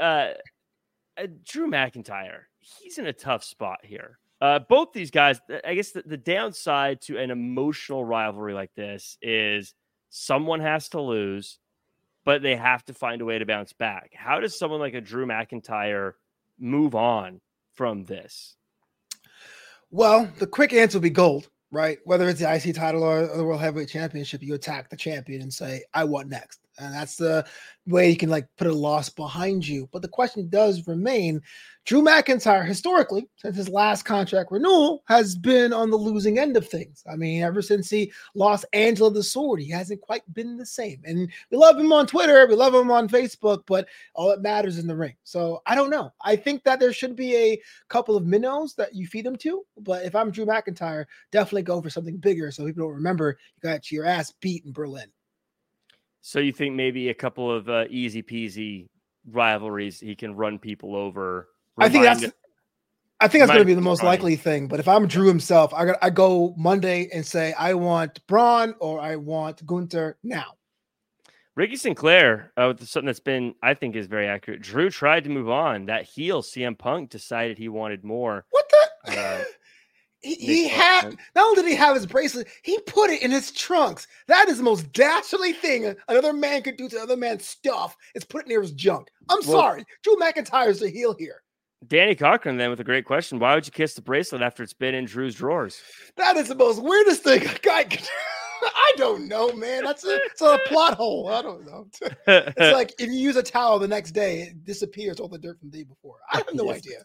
S2: Drew McIntyre, he's in a tough spot here. Both these guys, I guess the downside to an emotional rivalry like this is someone has to lose, but they have to find a way to bounce back. How does someone like a Drew McIntyre move on from this?
S3: Well, the quick answer will be gold, right? Whether it's the IC title or the World Heavyweight Championship, you attack the champion and say, I want next. And that's the way you can like put a loss behind you. But the question does remain, Drew McIntyre, historically, since his last contract renewal, has been on the losing end of things. I mean, ever since he lost Angela the Sword, he hasn't quite been the same. And we love him on Twitter, we love him on Facebook, but all that matters in the ring. So I don't know. I think that there should be a couple of minnows that you feed him to. But if I'm Drew McIntyre, definitely go for something bigger so people don't remember you got your ass beat in Berlin.
S2: So you think maybe a couple of easy peasy rivalries he can run people over?
S3: I think that's going to be the most likely thing. But if I'm Drew himself, I go Monday and say I want Braun or I want Gunther now.
S2: Ricky Sinclair, with something that's been, I think, is very accurate. Drew tried to move on. That heel CM Punk decided he wanted more.
S3: What the? He had, not only did he have his bracelet, he put it in his trunks. That is the most dastardly thing another man could do to other man's stuff is put it near his junk. I'm sorry. Drew McIntyre's the heel here.
S2: Danny Cochran then with a great question. Why would you kiss the bracelet after it's been in Drew's drawers?
S3: That is the most weirdest thing a guy could I don't know, man. It's a plot hole. I don't know. It's like if you use a towel the next day, it disappears all the dirt from the day before. I have no idea.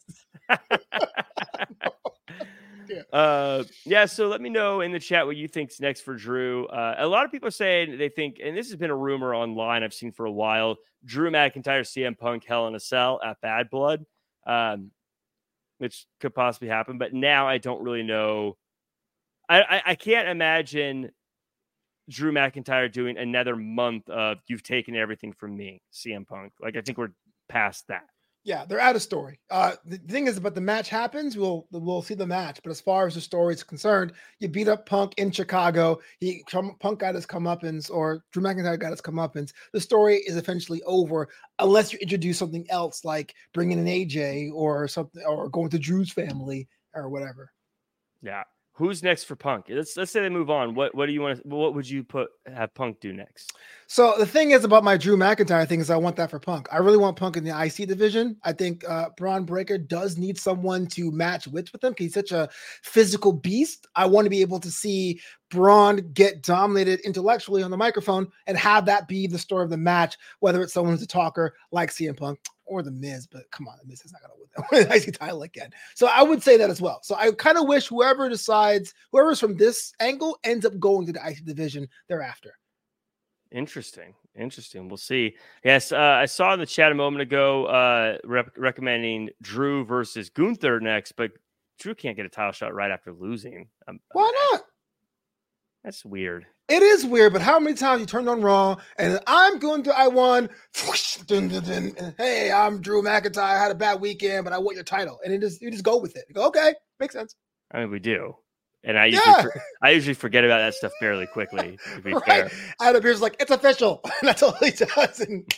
S2: So let me know in the chat what you think's next for Drew. A lot of people are saying they think, and this has been a rumor online I've seen for a while, Drew McIntyre, CM Punk, Hell in a Cell at Bad Blood, which could possibly happen. But now I don't really know. I can't imagine Drew McIntyre doing another month of "you've taken everything from me," CM Punk. Like, I think we're past that.
S3: Yeah, they're out of story. The thing is, but the match happens, we'll see the match. But as far as the story is concerned, you beat up Punk in Chicago. Punk got his comeuppance, or Drew McIntyre got his comeuppance. The story is eventually over, unless you introduce something else, like bringing in AJ or something, or going to Drew's family or whatever.
S2: Yeah. Who's next for Punk? Let's say they move on. What do you want? What would you have Punk do next?
S3: So the thing is about my Drew McIntyre thing is I want that for Punk. I really want Punk in the IC division. I think Braun Breaker does need someone to match with him because he's such a physical beast. I want to be able to see Braun get dominated intellectually on the microphone and have that be the story of the match, whether it's someone who's a talker like CM Punk or The Miz, but come on, The Miz is not going to win the IC title again. So I would say that as well. So I kind of wish whoever's from this angle ends up going to the IC division thereafter.
S2: Interesting. We'll see. Yes, I saw in the chat a moment ago recommending Drew versus Gunther next, but Drew can't get a title shot right after losing.
S3: Why not?
S2: That's weird.
S3: It is weird, but how many times you turned on Raw and I won. Hey, I'm Drew McIntyre. I had a bad weekend, but I want your title. And you just go with it. You go, okay, makes sense.
S2: I mean, we do. And I usually forget about that stuff fairly quickly, to be fair.
S3: Adam Pearce is like, it's official. That's all he does. And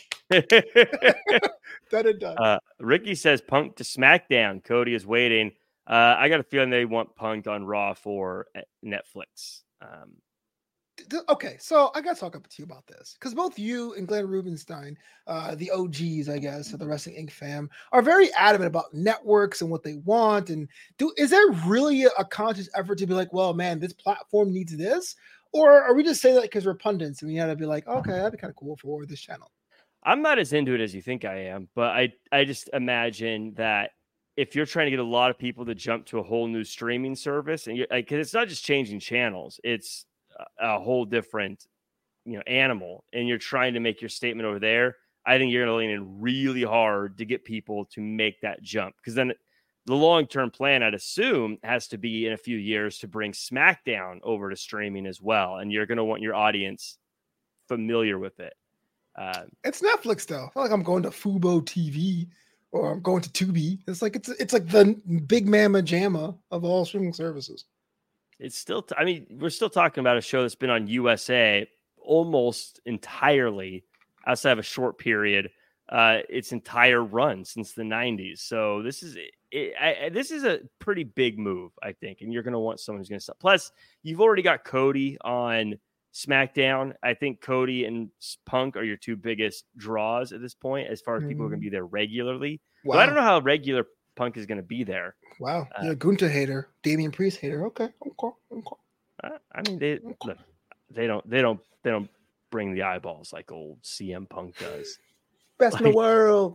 S3: done and done.
S2: Ricky says Punk to SmackDown. Cody is waiting. I got a feeling they want Punk on Raw for Netflix.
S3: Okay, so I got to talk up to you about this because both you and Glenn Rubenstein, the OGs, I guess, of the Wrestling Inc. fam, are very adamant about networks and what they want. And is there really a conscious effort to be like, well, man, this platform needs this? Or are we just saying that because we're pundits and we got to be like, okay, that'd be kind of cool for this channel?
S2: I'm not as into it as you think I am, but I just imagine that if you're trying to get a lot of people to jump to a whole new streaming service, and because it's not just changing channels, it's a whole different, animal, and you're trying to make your statement over there, I think you're going to lean in really hard to get people to make that jump. Because then the long-term plan, I'd assume, has to be in a few years to bring SmackDown over to streaming as well. And you're going to want your audience familiar with it.
S3: It's Netflix, though. I feel like I'm going to Fubo TV or I'm going to Tubi. It's like the big mamma jamma of all streaming services.
S2: It's still, we're still talking about a show that's been on USA almost entirely outside of a short period, its entire run since the 90s. So this is a pretty big move, I think. And you're going to want someone who's going to stop. Plus, you've already got Cody on SmackDown. I think Cody and Punk are your two biggest draws at this point, as far as people who are going to be there regularly. Wow. But I don't know how regular Punk is going to be there.
S3: Wow, you're a Gunther hater, Damian Priest hater. Okay.
S2: They don't bring the eyeballs like old CM Punk does.
S3: Best in the world.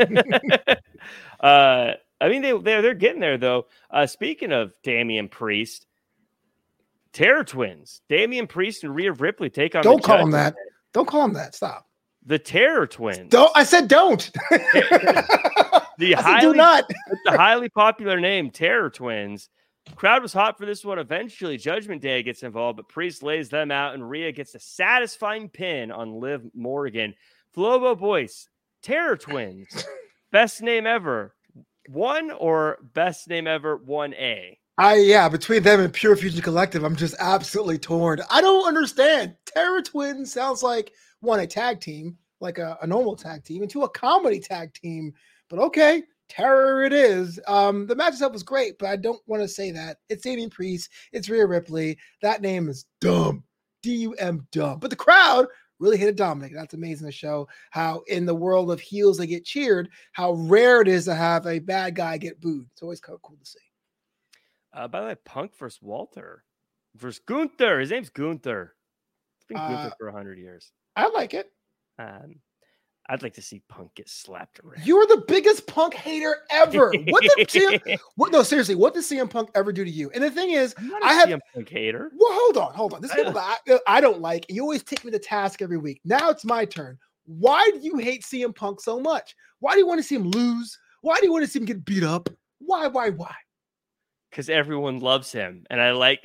S2: They're getting there though. Speaking of Damian Priest, Terror Twins, Damian Priest and Rhea Ripley take on.
S3: Don't call him that. Don't call him that. Stop.
S2: The Terror Twins.
S3: Don't. I said don't.
S2: The highly popular name, Terror Twins. Crowd was hot for this one. Eventually, Judgment Day gets involved, but Priest lays them out, and Rhea gets a satisfying pin on Liv Morgan. Flobo Boys, Terror Twins, best name ever, 1 or best name ever 1A?
S3: Between them and Pure Fusion Collective, I'm just absolutely torn. I don't understand. Terror Twins sounds like, 1, a tag team, like a normal tag team, and 2, a comedy tag team. But okay, Terror it is. The match itself was great, but I don't want to say that. It's Damian Priest. It's Rhea Ripley. That name is dumb. D-U-M, dumb. But the crowd really hated Dominic. That's amazing to show how in the world of heels they get cheered, how rare it is to have a bad guy get booed. It's always kind of cool to see.
S2: By the way, Punk versus Walter versus Gunther. His name's Gunther. It's been Gunther for 100 years.
S3: I like it.
S2: I'd like to see Punk get slapped around.
S3: You're the biggest Punk hater ever. What did CM Punk ever do to you? And the thing is,
S2: I'm not a CM Punk hater.
S3: Well, hold on. This is people that I don't like. You always take me to task every week. Now it's my turn. Why do you hate CM Punk so much? Why do you want to see him lose? Why do you want to see him get beat up? Why?
S2: Because everyone loves him, and I like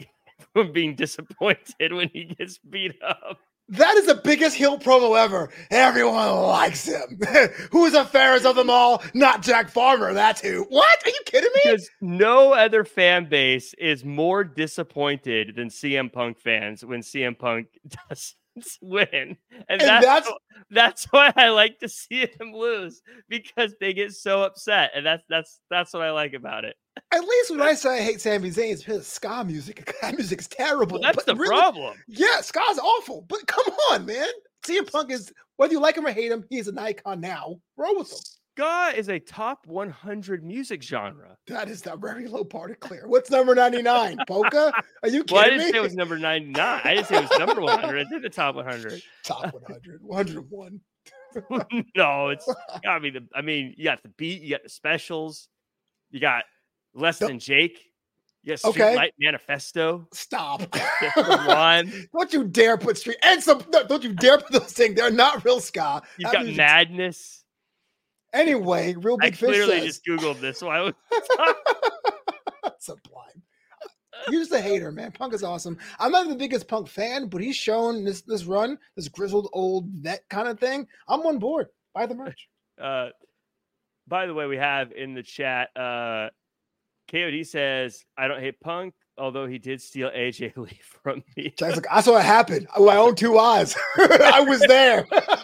S2: from being disappointed when he gets beat up.
S3: That is the biggest heel promo ever. Everyone likes him. Who's the fairest of them all? Not Jack Farmer. That's who. What? Are you kidding me?
S2: Because no other fan base is more disappointed than CM Punk fans when CM Punk doesn't win. And that's why I like to see him lose, because they get so upset. And that's what I like about it.
S3: At least when I say I hate Sami Zayn, it's because ska music. That music's terrible.
S2: Well, that's the problem.
S3: Yeah, ska's awful. But come on, man. CM Punk is, whether you like him or hate him, he's an icon now. Roll with him.
S2: Ska is a top 100 music genre.
S3: That is the very low part of clear. What's number 99? Polka? Are you kidding
S2: me? I didn't
S3: me?
S2: say it was number 99. I didn't say it was number 100. I said the top 100.
S3: Top 100. 101.
S2: No, it's gotta be you got the beat, you got the specials, you got Less Than Jake. Yes, Streetlight Manifesto.
S3: Stop.
S2: Don't
S3: you dare put Street and some. No, don't you dare put those things. They're not real ska.
S2: You got Madness.
S3: Anyway, Real Big Fish
S2: clearly just Googled this. So I was
S3: Sublime. You're just a hater, man. Punk is awesome. I'm not the biggest Punk fan, but he's shown this run, this grizzled old vet kind of thing. I'm on board. Buy the merch.
S2: By the way, we have in the chat, KOD says, I don't hate Punk, although he did steal AJ Lee from me.
S3: Jack's like, I saw it happen with my own two eyes. I was there.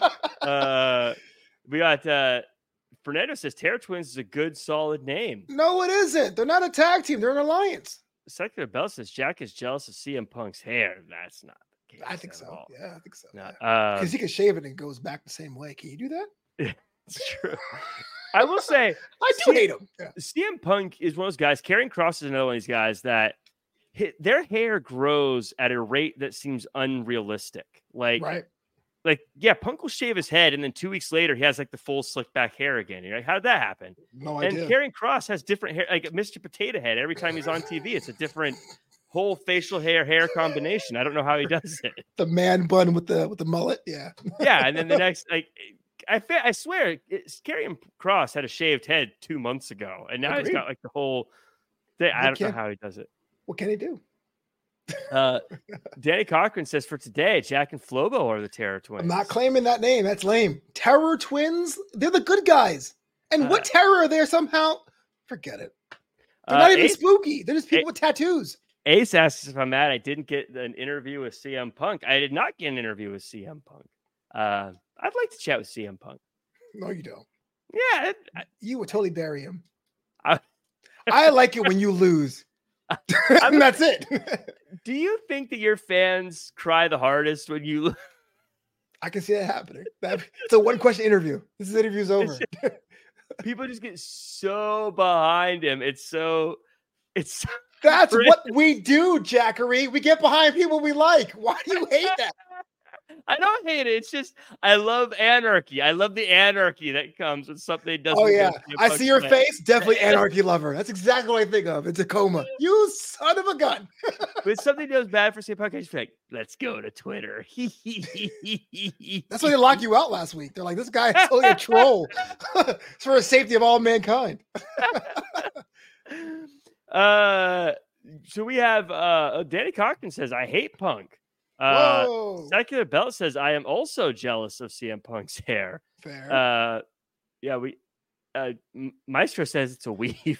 S2: We got Fernando says Terror Twins is a good, solid name.
S3: No, it isn't. They're not a tag team. They're an alliance.
S2: Secular Bell says Jack is jealous of CM Punk's hair. That's not the case.
S3: I think so.
S2: All.
S3: Yeah, I think so.
S2: Because
S3: he can shave it and it goes back the same way. Can you do that?
S2: It's true. I will say,
S3: I do hate him. Yeah.
S2: CM Punk is one of those guys. Karrion Kross is another one of these guys that their hair grows at a rate that seems unrealistic. Yeah, Punk will shave his head, and then 2 weeks later, he has like the full slick back hair again. You're like, how did that happen?
S3: No idea.
S2: And Karrion Kross has different hair, like Mr. Potato Head. Every time he's on TV, it's a different whole facial hair combination. I don't know how he does it.
S3: The man bun with the mullet, yeah.
S2: Yeah, and then the next, I swear, Karrion Kross had a shaved head 2 months ago, and now he's got like the whole thing. I don't know how he does it.
S3: What can he do?
S2: Danny Cochran says for today, Jack and Flobo are the Terror Twins.
S3: I'm not claiming that name. That's lame. Terror Twins? They're the good guys. And what terror are there somehow? Forget it. They're not even spooky. They're just people with tattoos.
S2: Ace asks if I'm mad I didn't get an interview with CM Punk. I did not get an interview with CM Punk. I'd like to chat with CM Punk.
S3: No, you don't.
S2: Yeah.
S3: You would totally bury him. I like it when you lose. And that's it.
S2: Do you think that your fans cry the hardest when you lose?
S3: I can see that happening. It's a one-question interview. This interview's over.
S2: People just get so behind him. It's
S3: that's what we do, Jackery. We get behind people we like. Why do you hate that?
S2: I don't hate it. It's just I love anarchy. I love the anarchy that comes when something doesn't.
S3: Oh yeah, I see your face. Definitely anarchy lover. That's exactly what I think of. It's a coma. You son of a gun.
S2: When something goes bad for CM Punk, I just feel like, let's go to Twitter.
S3: That's why they locked you out last week. They're like, this guy is totally a troll. It's for the safety of all mankind.
S2: So we have Danny Cochran says, I hate Punk. Secular Belt says, I am also jealous of CM Punk's hair.
S3: Fair.
S2: Maestro says it's a weave.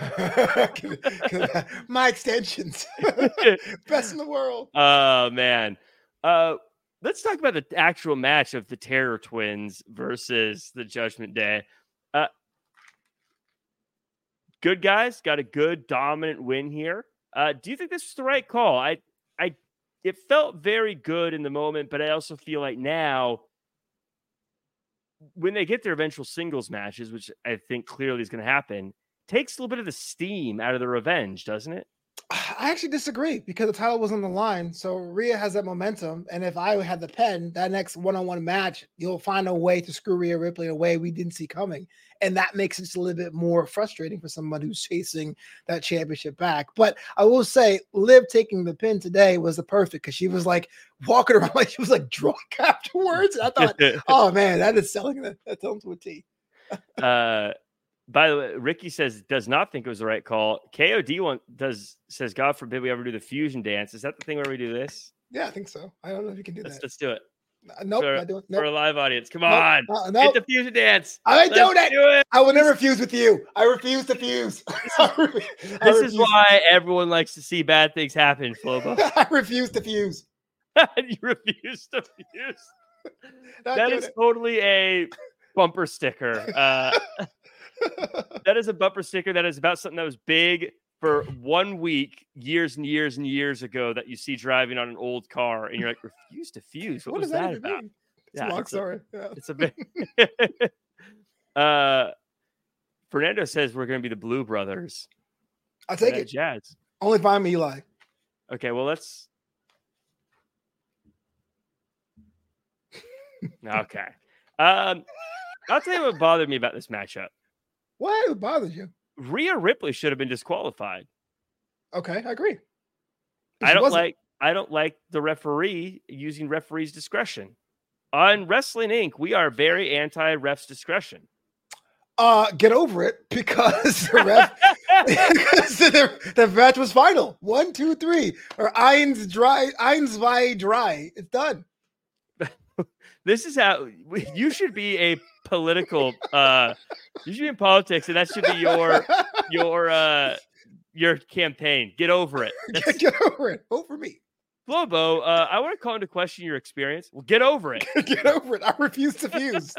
S3: My extensions. Best in the world.
S2: Oh, man. Let's talk about the actual match of the Terror Twins versus the Judgment Day. Good guys got a good dominant win here. Do you think this was the right call? It felt very good in the moment, but I also feel like now when they get their eventual singles matches, which I think clearly is going to happen, takes a little bit of the steam out of the revenge, doesn't it?
S3: I actually disagree because the title was on the line. So Rhea has that momentum. And if I had the pen, that next one-on-one match, you'll find a way to screw Rhea Ripley in a way we didn't see coming. And that makes it just a little bit more frustrating for someone who's chasing that championship back. But I will say Liv taking the pin today was the perfect because she was like walking around like she was like drunk afterwards. And I thought, oh man, that is selling that to a T.
S2: By the way, Ricky does not think it was the right call. KOD says, God forbid we ever do the fusion dance. Is that the thing where we do this?
S3: Yeah, I think so. I don't know if you can do that.
S2: Let's do it.
S3: Nope, I don't.
S2: For a live audience. Come on.
S3: Nope.
S2: Hit the fusion dance.
S3: I don't. Do it. I will never fuse with you. I refuse to fuse.
S2: This is why everyone likes to see bad things happen, Flobo.
S3: I refuse to fuse.
S2: You refuse to fuse. That is totally a bumper sticker. That is a bumper sticker that is about something that was big for 1 week, years and years and years ago, that you see driving on an old car, and you're like, refuse to fuse. What was that about?
S3: It's a long story.
S2: It's a bit. Fernando says we're going to be the Blue Brothers.
S3: I'll take it.
S2: Jazz.
S3: Only if I'm Eli.
S2: Okay, well, let's. Okay. I'll tell you what bothered me about this matchup.
S3: What bothered you?
S2: Rhea Ripley should have been disqualified.
S3: Okay, I agree.
S2: I don't like the referee using referee's discretion. On Wrestling Inc., we are very anti-ref's discretion.
S3: Get over it, because the ref the match was final. 1, 2, 3. Or Eins zwei drei. It's done.
S2: This is how you should be a political. You should be in politics, and that should be your campaign. Get over it.
S3: Get over it. Vote for me.
S2: Flobo, I want to call into question your experience. Well, get over it.
S3: Get over it. I refuse to fuse.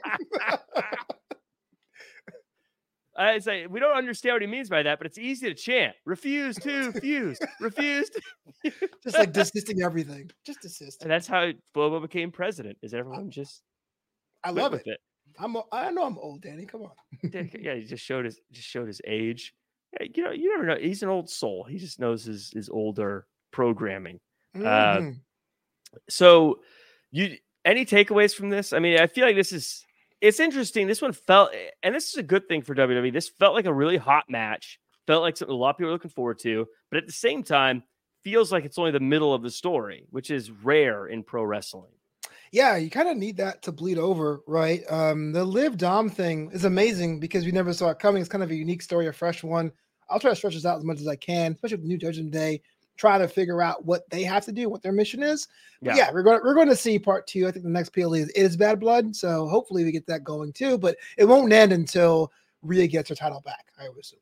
S2: I say we don't understand what he means by that, but it's easy to chant. Refuse to fuse. Refuse to fuse.
S3: Just like desisting everything. Just desist.
S2: And that's how Flobo became president. Is everyone just?
S3: I love it. I know I'm old, Danny. Come on.
S2: Yeah, he just showed his age. Yeah, you never know. He's an old soul. He just knows his older programming.
S3: Mm-hmm.
S2: So, any takeaways from this? I mean, I feel like it's interesting. This one felt, and this is a good thing for WWE. This felt like a really hot match. Felt like something a lot of people are looking forward to, but at the same time, feels like it's only the middle of the story, which is rare in pro wrestling.
S3: Yeah, you kind of need that to bleed over, right? The Liv Dom thing is amazing because we never saw it coming. It's kind of a unique story, a fresh one. I'll try to stretch this out as much as I can, especially with New Judgment Day. Try to figure out what they have to do, what their mission is. Yeah, we're going to see part 2. I think the next PLE is Bad Blood, so hopefully we get that going too. But it won't end until Rhea gets her title back, I would assume.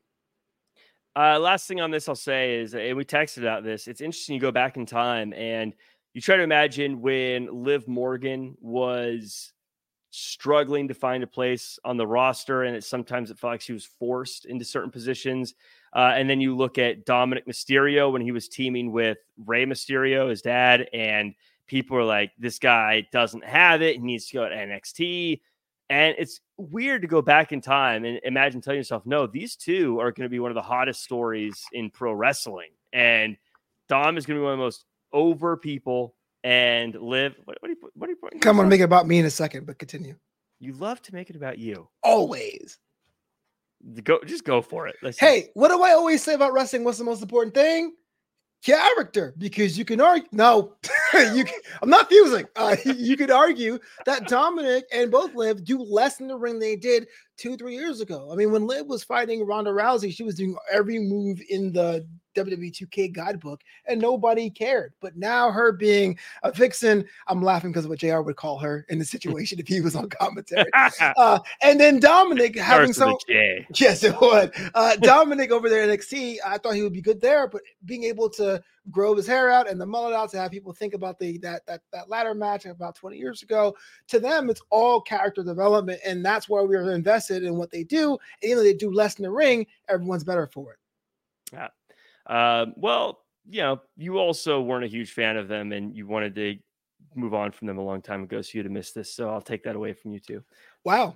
S2: Last thing on this I'll say is, and we texted about this, it's interesting you go back in time and you try to imagine when Liv Morgan was struggling to find a place on the roster, and sometimes it felt like she was forced into certain positions. And then you look at Dominic Mysterio when he was teaming with Rey Mysterio, his dad, and people are like, this guy doesn't have it. He needs to go to NXT. And it's weird to go back in time and imagine telling yourself, no, these two are going to be one of the hottest stories in pro wrestling. And Dom is going to be one of the most over people, and Liv. What are you putting?
S3: Come on, make it about me in a second, but continue.
S2: You love to make it about you.
S3: Always.
S2: Just go for it.
S3: Hey, what do I always say about wrestling? What's the most important thing? Character, because you can argue. No, I'm not fusing. You could argue that Dominic and both Liv do less in the ring than they did 2-3 years ago. I mean, when Liv was fighting Ronda Rousey, she was doing every move in the WWE 2K guidebook, and nobody cared. But now her being a vixen, I'm laughing because of what JR would call her in the situation if he was on commentary. And then Dominic having yes, it would. Dominic over there at NXT, I thought he would be good there, but being able to grow his hair out and the mullet out to have people think about that ladder match about 20 years ago, to them it's all character development, and that's why we are invested in what they do. And even though they do less in the ring, everyone's better for it.
S2: Yeah. Well, you also weren't a huge fan of them, and you wanted to move on from them a long time ago, so you'd have missed this. So I'll take that away from you too.
S3: Wow.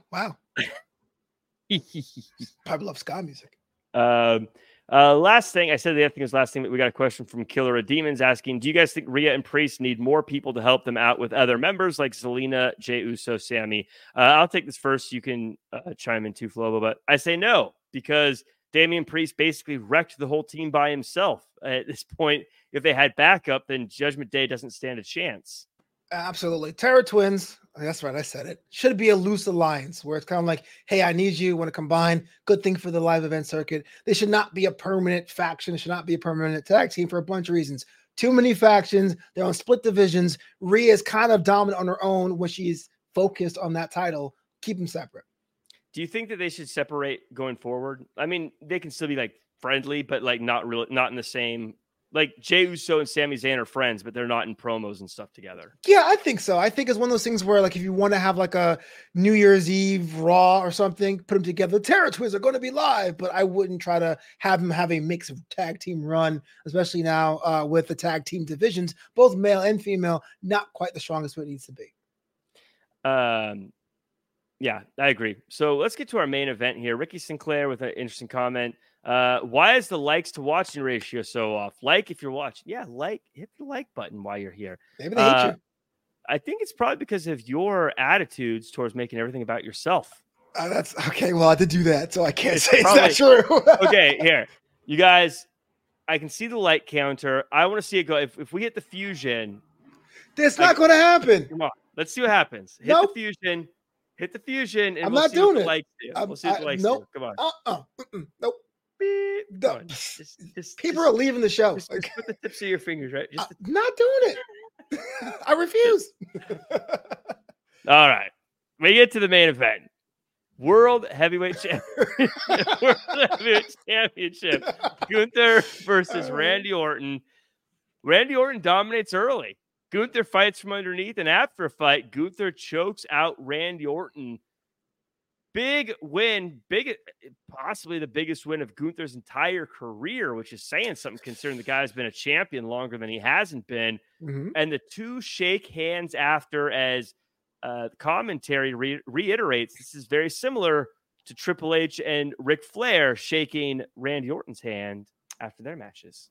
S3: Probably love ska music.
S2: Last thing I said, the other thing is last thing. We got a question from Killer of Demons asking, do you guys think Rhea and Priest need more people to help them out with other members like Zelina, Jey Uso, Sammy? I'll take this first. You can chime in too, Flobo, but I say no, because Damian Priest basically wrecked the whole team by himself. At this point, if they had backup, then Judgment Day doesn't stand a chance.
S3: Absolutely. Terror Twins, that's right, I said it, should be a loose alliance where it's kind of like, hey, I need you, want to combine. Good thing for the live event circuit. They should not be a permanent faction. It should not be a permanent tag team for a bunch of reasons. Too many factions. They're on split divisions. Rhea is kind of dominant on her own when she's focused on that title. Keep them separate.
S2: Do you think that they should separate going forward? I mean, they can still be like friendly, but like not really, not in the same. Like Jey Uso and Sami Zayn are friends, but they're not in promos and stuff together.
S3: Yeah, I think so. I think it's one of those things where, like, if you want to have like a New Year's Eve Raw or something, put them together. The Terror Twins are going to be live, but I wouldn't try to have them have a mixed tag team run, especially now with the tag team divisions, both male and female, not quite the strongest what it needs to be.
S2: Yeah, I agree. So let's get to our main event here. Ricky Sinclair with an interesting comment. Why is the likes to watching ratio so off? Like if you're watching, hit the like button while you're here.
S3: Maybe they hate you.
S2: I think it's probably because of your attitudes towards making everything about yourself.
S3: That's okay. Well, I did do that, so I can't say it's not true.
S2: Okay, here, you guys. I can see the like counter. I want to see it go. If we hit the fusion,
S3: that's not going to happen.
S2: Come on, let's see what happens. Hit the fusion. Hit the fusion, and
S3: I'm not doing it.
S2: We'll see what the likes do. Come on.
S3: Nope.
S2: No.
S3: People are leaving the show.
S2: Just put the tips of your fingers, right?
S3: Not doing it. I refuse.
S2: All right. We get to the main event. World Heavyweight Championship. Gunther versus Randy Orton. Randy Orton dominates early. Gunther fights from underneath, and after a fight, Gunther chokes out Randy Orton. Big win, possibly the biggest win of Gunther's entire career, which is saying something considering the guy's been a champion longer than he hasn't been.
S3: Mm-hmm.
S2: And the two shake hands after, as commentary reiterates, this is very similar to Triple H and Ric Flair shaking Randy Orton's hand after their matches.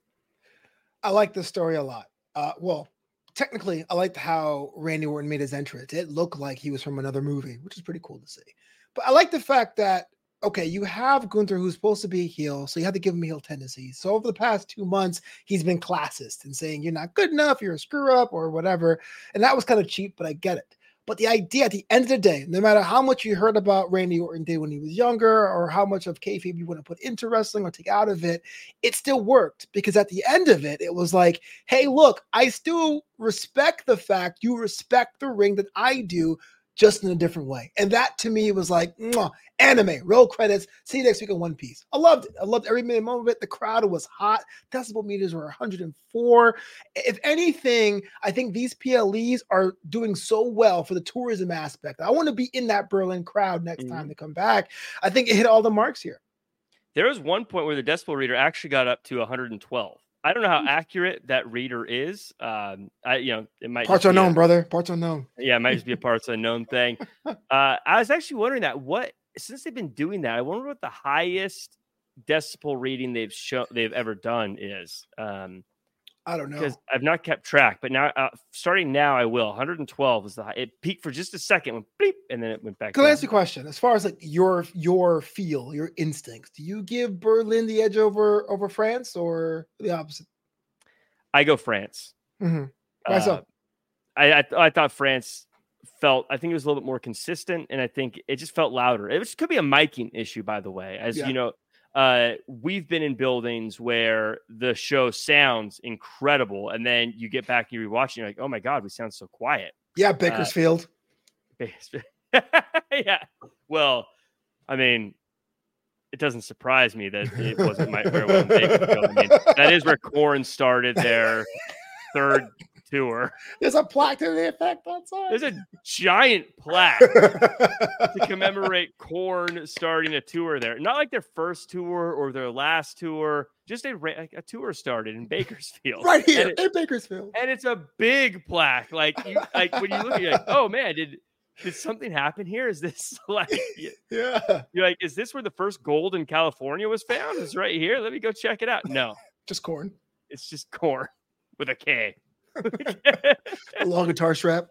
S3: I like this story a lot. Well, technically, I liked how Randy Orton made his entrance. It looked like he was from another movie, which is pretty cool to see. But I like the fact that, okay, you have Gunther who's supposed to be a heel, so you have to give him heel tendencies. So over the past 2 months, he's been classist and saying you're not good enough, you're a screw up or whatever. And that was kind of cheap, but I get it. But the idea at the end of the day, no matter how much you heard about Randy Orton did when he was younger or how much of kayfabe you want to put into wrestling or take out of it, it still worked because at the end of it, it was like, hey, look, I still respect the fact you respect the ring that I do, just in a different way. And that to me was like, anime, roll credits. See you next week on One Piece. I loved it. I loved every minute moment of it. The crowd was hot. Decibel meters were 104. If anything, I think these PLEs are doing so well for the tourism aspect. I want to be in that Berlin crowd next time they come back. I think it hit all the marks here.
S2: There was one point where the decibel reader actually got up to 112. I don't know how accurate that reader is. It might
S3: parts unknown, brother. Parts unknown.
S2: Yeah, it might just be a parts unknown thing. I was actually wondering since they've been doing that, I wonder what the highest decibel reading they've ever done is.
S3: I don't know
S2: because I've not kept track, but now starting now I will. 112 is the high. It peaked for just a second, went bleep, and then it went back.
S3: Can I ask you a question? As far as like your feel, your instincts, do you give Berlin the edge over France or the opposite?
S2: I go France.
S3: Mm-hmm. Why so?
S2: I thought France felt. I think it was a little bit more consistent, and I think it just felt louder. It could be a miking issue, by the way, as you know. We've been in buildings where the show sounds incredible, and then you get back and you rewatch, and you're like, "Oh my god, we sound so quiet."
S3: Yeah, Bakersfield.
S2: Yeah. Well, I mean, it doesn't surprise me that it wasn't my farewell in Bakersfield. I mean, that is where Korn started their third tour.
S3: There's a plaque to the effect outside.
S2: There's a giant plaque to commemorate Korn starting a tour there. Not like their first tour or their last tour, just a tour started in Bakersfield.
S3: Right here in Bakersfield.
S2: And it's a big plaque. Like when you look at it, you're like, oh man, did something happen here? Is this like
S3: yeah?
S2: You're like, is this where the first gold in California was found? It's right here. Let me go check it out. No.
S3: Just Korn.
S2: It's just Korn with a K.
S3: A long guitar strap.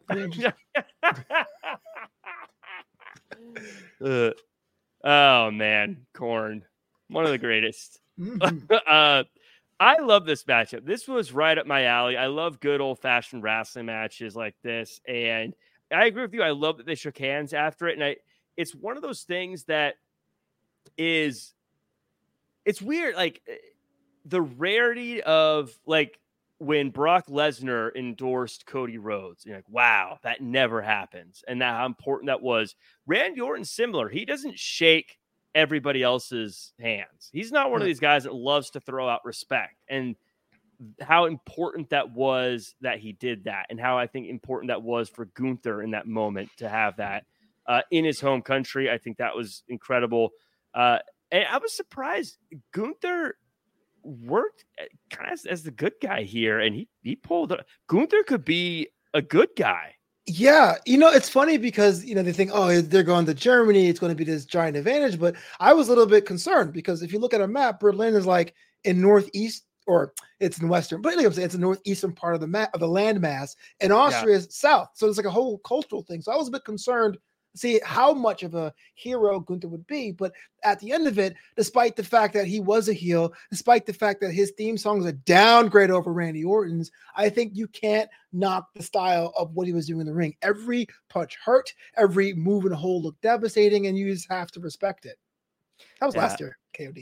S2: Oh man, Korn, one of the greatest.
S3: Mm-hmm.
S2: I love this matchup. This was right up my alley. I love good old-fashioned wrestling matches like this, and I agree with you. I love that they shook hands after it, and it's one of those things that is it's weird, like the rarity of like when Brock Lesnar endorsed Cody Rhodes. You're like, wow, that never happens, and how important that was. Randy Orton's similar. He doesn't shake everybody else's hands. He's not one of these guys that loves to throw out respect, and how important that was that he did that, and how I think important that was for Gunther in that moment to have that in his home country. I think that was incredible. And I was surprised Gunther worked kind of as the good guy here, and he pulled up. Gunther could be a good guy.
S3: Yeah, it's funny because they think, oh, they're going to Germany, it's going to be this giant advantage, but I was a little bit concerned because if you look at a map, Berlin is like in northeast, or it's in western, but it's the northeastern part of the map of the landmass, and Austria is south, so it's like a whole cultural thing. So I was a bit concerned to see how much of a hero Gunther would be, but at the end of it, despite the fact that he was a heel, despite the fact that his theme song is a downgrade over Randy Orton's, I think you can't knock the style of what he was doing in the ring. Every punch hurt, every move and hold looked devastating, and you just have to respect it. That was last year, KOD.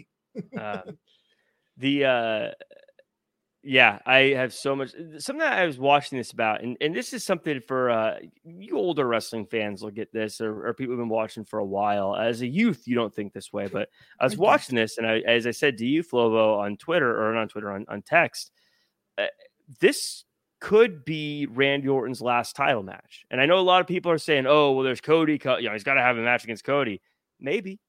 S2: Yeah, I have so much. Something that I was watching this about, and this is something for you older wrestling fans will get this, or people who've been watching for a while. As a youth, you don't think this way, but I was watching this, and as I said to you, Flovo, on Twitter, or not on Twitter, on text, this could be Randy Orton's last title match. And I know a lot of people are saying, oh, well, there's Cody. He's got to have a match against Cody. Maybe,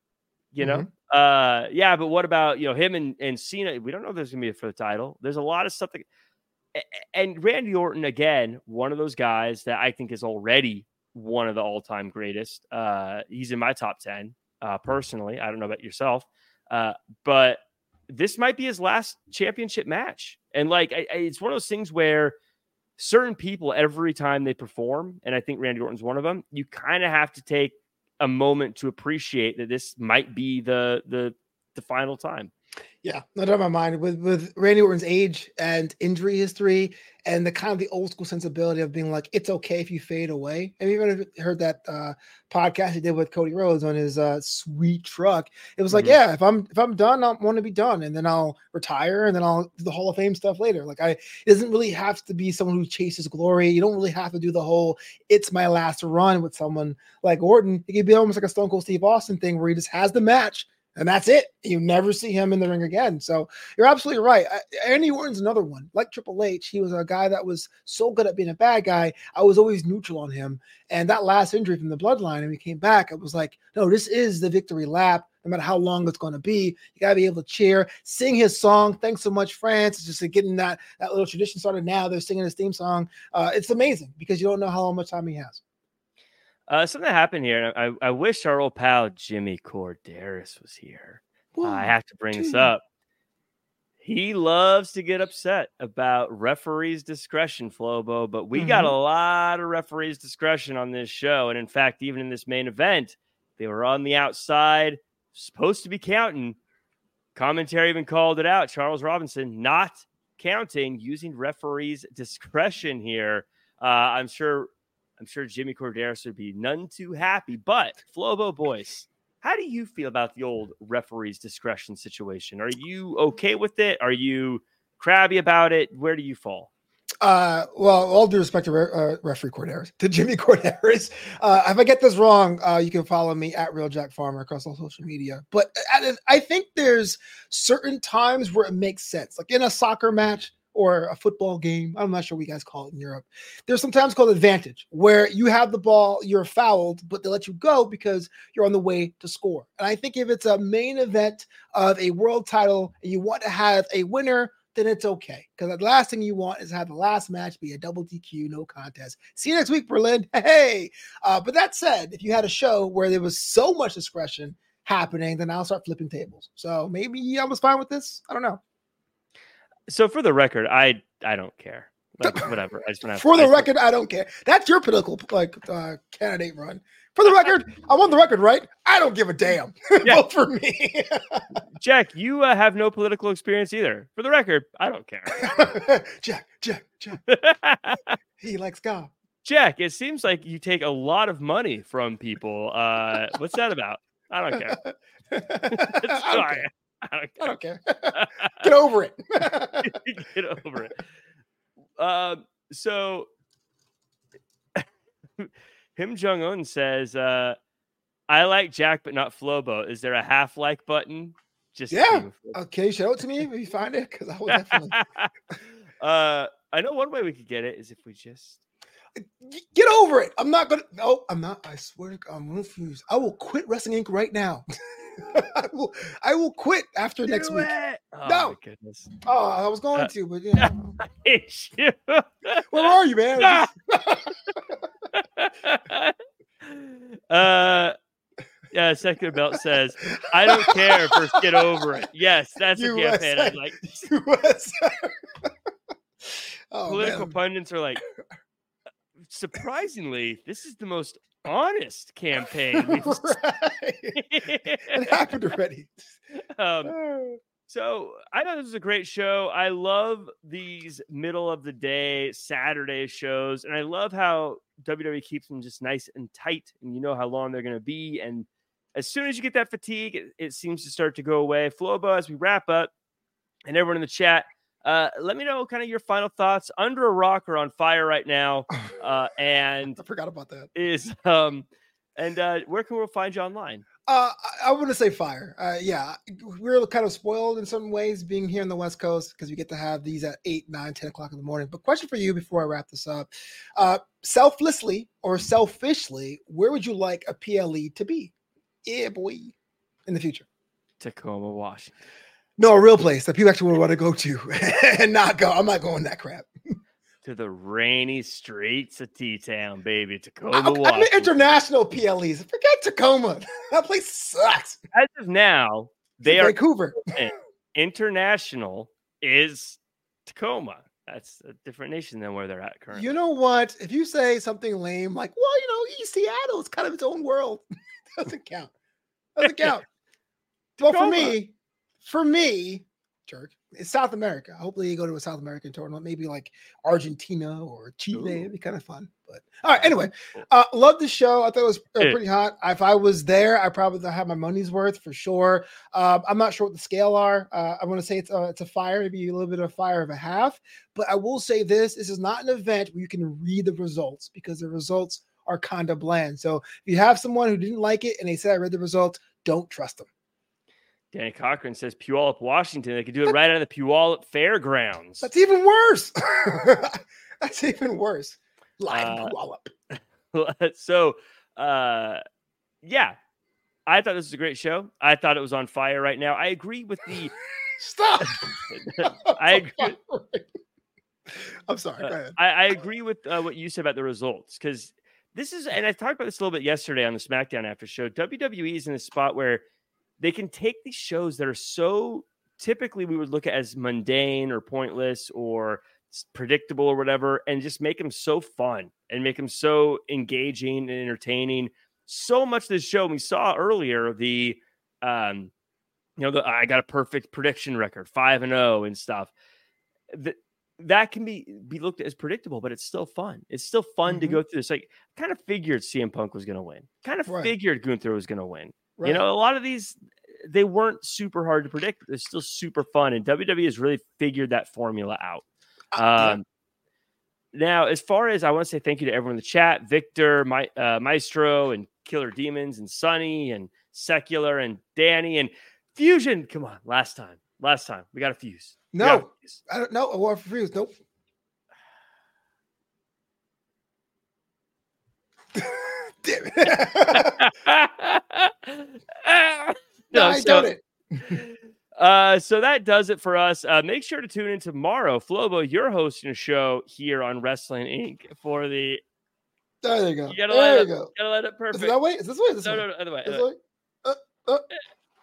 S2: yeah, but what about him and Cena? We don't know if there's gonna be for the title. There's a lot of stuff and Randy Orton, again, one of those guys that I think is already one of the all-time greatest. He's in my top 10 personally. I don't know about yourself, but this might be his last championship match. And it's one of those things where certain people, every time they perform, and I think Randy Orton's one of them, you kind of have to take a moment to appreciate that this might be the final time.
S3: Yeah, no doubt in my mind. With Randy Orton's age and injury history, and the kind of the old school sensibility of being like, it's okay if you fade away. And even heard that podcast he did with Cody Rhodes on his sweet truck. It was like, yeah, if I'm done, I want to be done, and then I'll retire, and then I'll do the Hall of Fame stuff later. It doesn't really have to be someone who chases glory. You don't really have to do the whole it's my last run with someone like Orton. It could be almost like a Stone Cold Steve Austin thing where he just has the match, and that's it. You never see him in the ring again. So you're absolutely right. Randy Orton's another one. Like Triple H, he was a guy that was so good at being a bad guy. I was always neutral on him. And that last injury from the bloodline, and we came back, it was like, no, this is the victory lap. No matter how long it's going to be, you got to be able to cheer, sing his song. Thanks so much, France. It's just getting that little tradition started now. They're singing his theme song. It's amazing because you don't know how much time he has.
S2: Something happened here. I wish our old pal Jimmy Corderas was here. I have to bring this up. He loves to get upset about referees' discretion, Flobo, but we got a lot of referees' discretion on this show. And in fact, even in this main event, they were on the outside, supposed to be counting. Commentary even called it out. Charles Robinson not counting, using referees' discretion here. I'm sure Jimmy Corderas would be none too happy. But Flobo boys, how do you feel about the old referee's discretion situation? Are you okay with it? Are you crabby about it? Where do you fall?
S3: Well, all due respect to referee Corderas, to Jimmy Corderas. If I get this wrong, you can follow me at Real Jack Farmer across all social media. But I think there's certain times where it makes sense, like in a soccer match or a football game. I'm not sure what you guys call it in Europe. There's sometimes called advantage, where you have the ball, you're fouled, but they let you go because you're on the way to score. And I think if it's a main event of a world title and you want to have a winner, then it's okay. Because the last thing you want is have the last match be a double DQ, no contest. See you next week, Berlin. Hey! But that said, if you had a show where there was so much discretion happening, then I'll start flipping tables. So maybe I was fine with this. I don't know.
S2: So for the record, I don't care. Like, whatever. I just want to
S3: For the record, I don't care. That's your political candidate run. For the record, I'm on the record, right? I don't give a damn. Vote for me.
S2: Jack, you have no political experience either. For the record, I don't care.
S3: Jack. He likes God.
S2: Jack, it seems like you take a lot of money from people. What's that about? I don't care.
S3: I don't care. Get over it.
S2: Get over it. So Kim Jong-un says, I like Jack, but not Flobo. Is there a half-like button? Just
S3: okay, show it to me if you find it, because I will definitely.
S2: I know one way we could get it is if we just
S3: get over it. I'm not gonna. No, I'm not. I swear to God, I'm refused. I will quit Wrestling Inc. right now. I will quit after next week.
S2: Oh,
S3: no,
S2: my goodness.
S3: Oh, I was going to, but
S2: I hate you.
S3: Where are you, man?
S2: Secular Belt says, I don't care. First, get over it. Yes, that's a campaign I'd like. Political pundits are like, surprisingly, this is the most honest campaign.
S3: It happened already.
S2: So I thought this was a great show. I love these middle of the day Saturday shows, and I love how WWE keeps them just nice and tight, and you know how long they're going to be. And as soon as you get that fatigue, it seems to start to go away. Flobo, as we wrap up, and everyone in the chat, let me know kind of your final thoughts. Under a Rock or on fire right now, and
S3: I forgot about that.
S2: Where can we find you online?
S3: I wouldn't say fire. Yeah, we're kind of spoiled in some ways being here in the West Coast because we get to have these at 8, 9, 10 o'clock in the morning. But question for you before I wrap this up: selflessly or selfishly, where would you like a PLE to be? Yeah, boy, in the future.
S2: Tacoma, Washington.
S3: No, a real place that people actually want to go to and not go. I'm not going that crap.
S2: To the rainy streets of T-Town, baby. Tacoma, Washington.
S3: I mean, international PLEs. Forget Tacoma. That place sucks.
S2: As of now, they are
S3: Vancouver.
S2: International is Tacoma. That's a different nation than where they're at currently.
S3: You know what? If you say something lame like, well, East Seattle is kind of its own world, doesn't count. Doesn't count. Well, for me, jerk, it's South America. Hopefully you go to a South American tournament, maybe like Argentina or Chile. It'd be kind of fun. But all right, anyway, love the show. I thought it was pretty hot. If I was there, I probably would have my money's worth for sure. I'm not sure what the scale are. I want to say it's a fire, maybe a little bit of a fire of a half. But I will say this is not an event where you can read the results because the results are kind of bland. So if you have someone who didn't like it and they said, I read the results, don't trust them.
S2: Danny Cochran says Puyallup, Washington. They could do it right out of the Puyallup Fairgrounds.
S3: That's even worse. That's even worse. Live Puyallup.
S2: So, yeah, I thought this was a great show. I thought it was on fire right now. I agree with the
S3: stop.
S2: I agree.
S3: I'm sorry. Go ahead.
S2: I agree with what you said about the results because this is, and I talked about this a little bit yesterday on the SmackDown After Show. WWE is in a spot where they can take these shows that are so typically we would look at as mundane or pointless or predictable or whatever, and just make them so fun and make them so engaging and entertaining. So much of this show we saw earlier, I got a perfect prediction record, 5-0 and stuff. That can be looked at as predictable, but it's still fun. It's still fun to go through this. Like, kind of figured CM Punk was going to win. Kind of figured Gunther was going to win. Right. A lot of these, they weren't super hard to predict. They're still super fun. And WWE has really figured that formula out. Now, as far as I want to say thank you to everyone in the chat, Victor, Maestro, and Killer Demons, and Sonny, and Secular, and Danny, and Fusion. Come on, last time. We got to fuse.
S3: No, I don't know. I want to fuse. Nope. Damn it. I doubt it.
S2: So that does it for us. Make sure to tune in tomorrow. Flobo, you're hosting a show here on Wrestling Inc. for the.
S3: There you go.
S2: You gotta let it perfect.
S3: Is it that way? Is this way?
S2: No, other way.
S3: This way?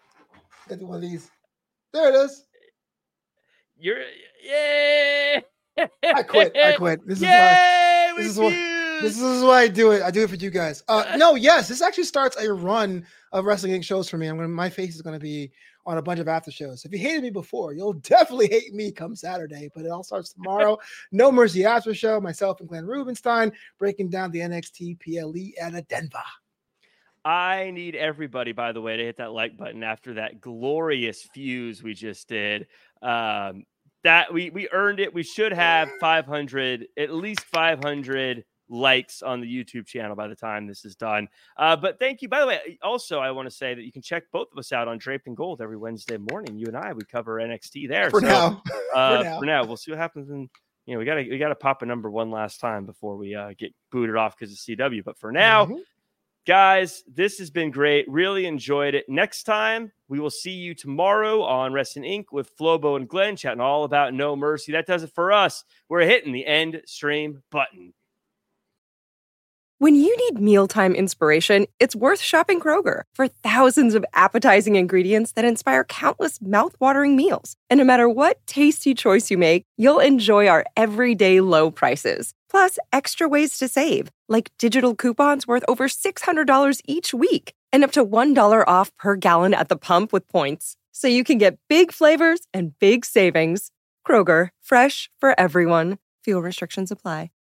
S3: Get one of these. There it is.
S2: Yeah.
S3: I quit. This
S2: Yay,
S3: is why I do it. I do it for you guys. This actually starts a run of Wrestling Inc. shows for me. My face is going to be on a bunch of after shows. If you hated me before, you'll definitely hate me come Saturday, but it all starts tomorrow. No Mercy after show, myself and Glenn Rubenstein breaking down the NXT PLE out of Denver.
S2: I need everybody, by the way, to hit that like button after that glorious fuse we just did. That we earned it. We should have 500, at least 500 likes on the YouTube channel by the time this is done. But thank you. By the way, also, I want to say that you can check both of us out on Draped in Gold every Wednesday morning. You and I, we cover NXT there.
S3: For now.
S2: We'll see what happens. And we gotta pop a number one last time before we get booted off because of CW. But for now, guys, this has been great. Really enjoyed it. Next time, we will see you tomorrow on Wrestling Inc. with Flobo and Glenn chatting all about No Mercy. That does it for us. We're hitting the end stream button.
S1: When you need mealtime inspiration, it's worth shopping Kroger for thousands of appetizing ingredients that inspire countless mouth-watering meals. And no matter what tasty choice you make, you'll enjoy our everyday low prices. Plus, extra ways to save, like digital coupons worth over $600 each week and up to $1 off per gallon at the pump with points. So you can get big flavors and big savings. Kroger, fresh for everyone. Fuel restrictions apply.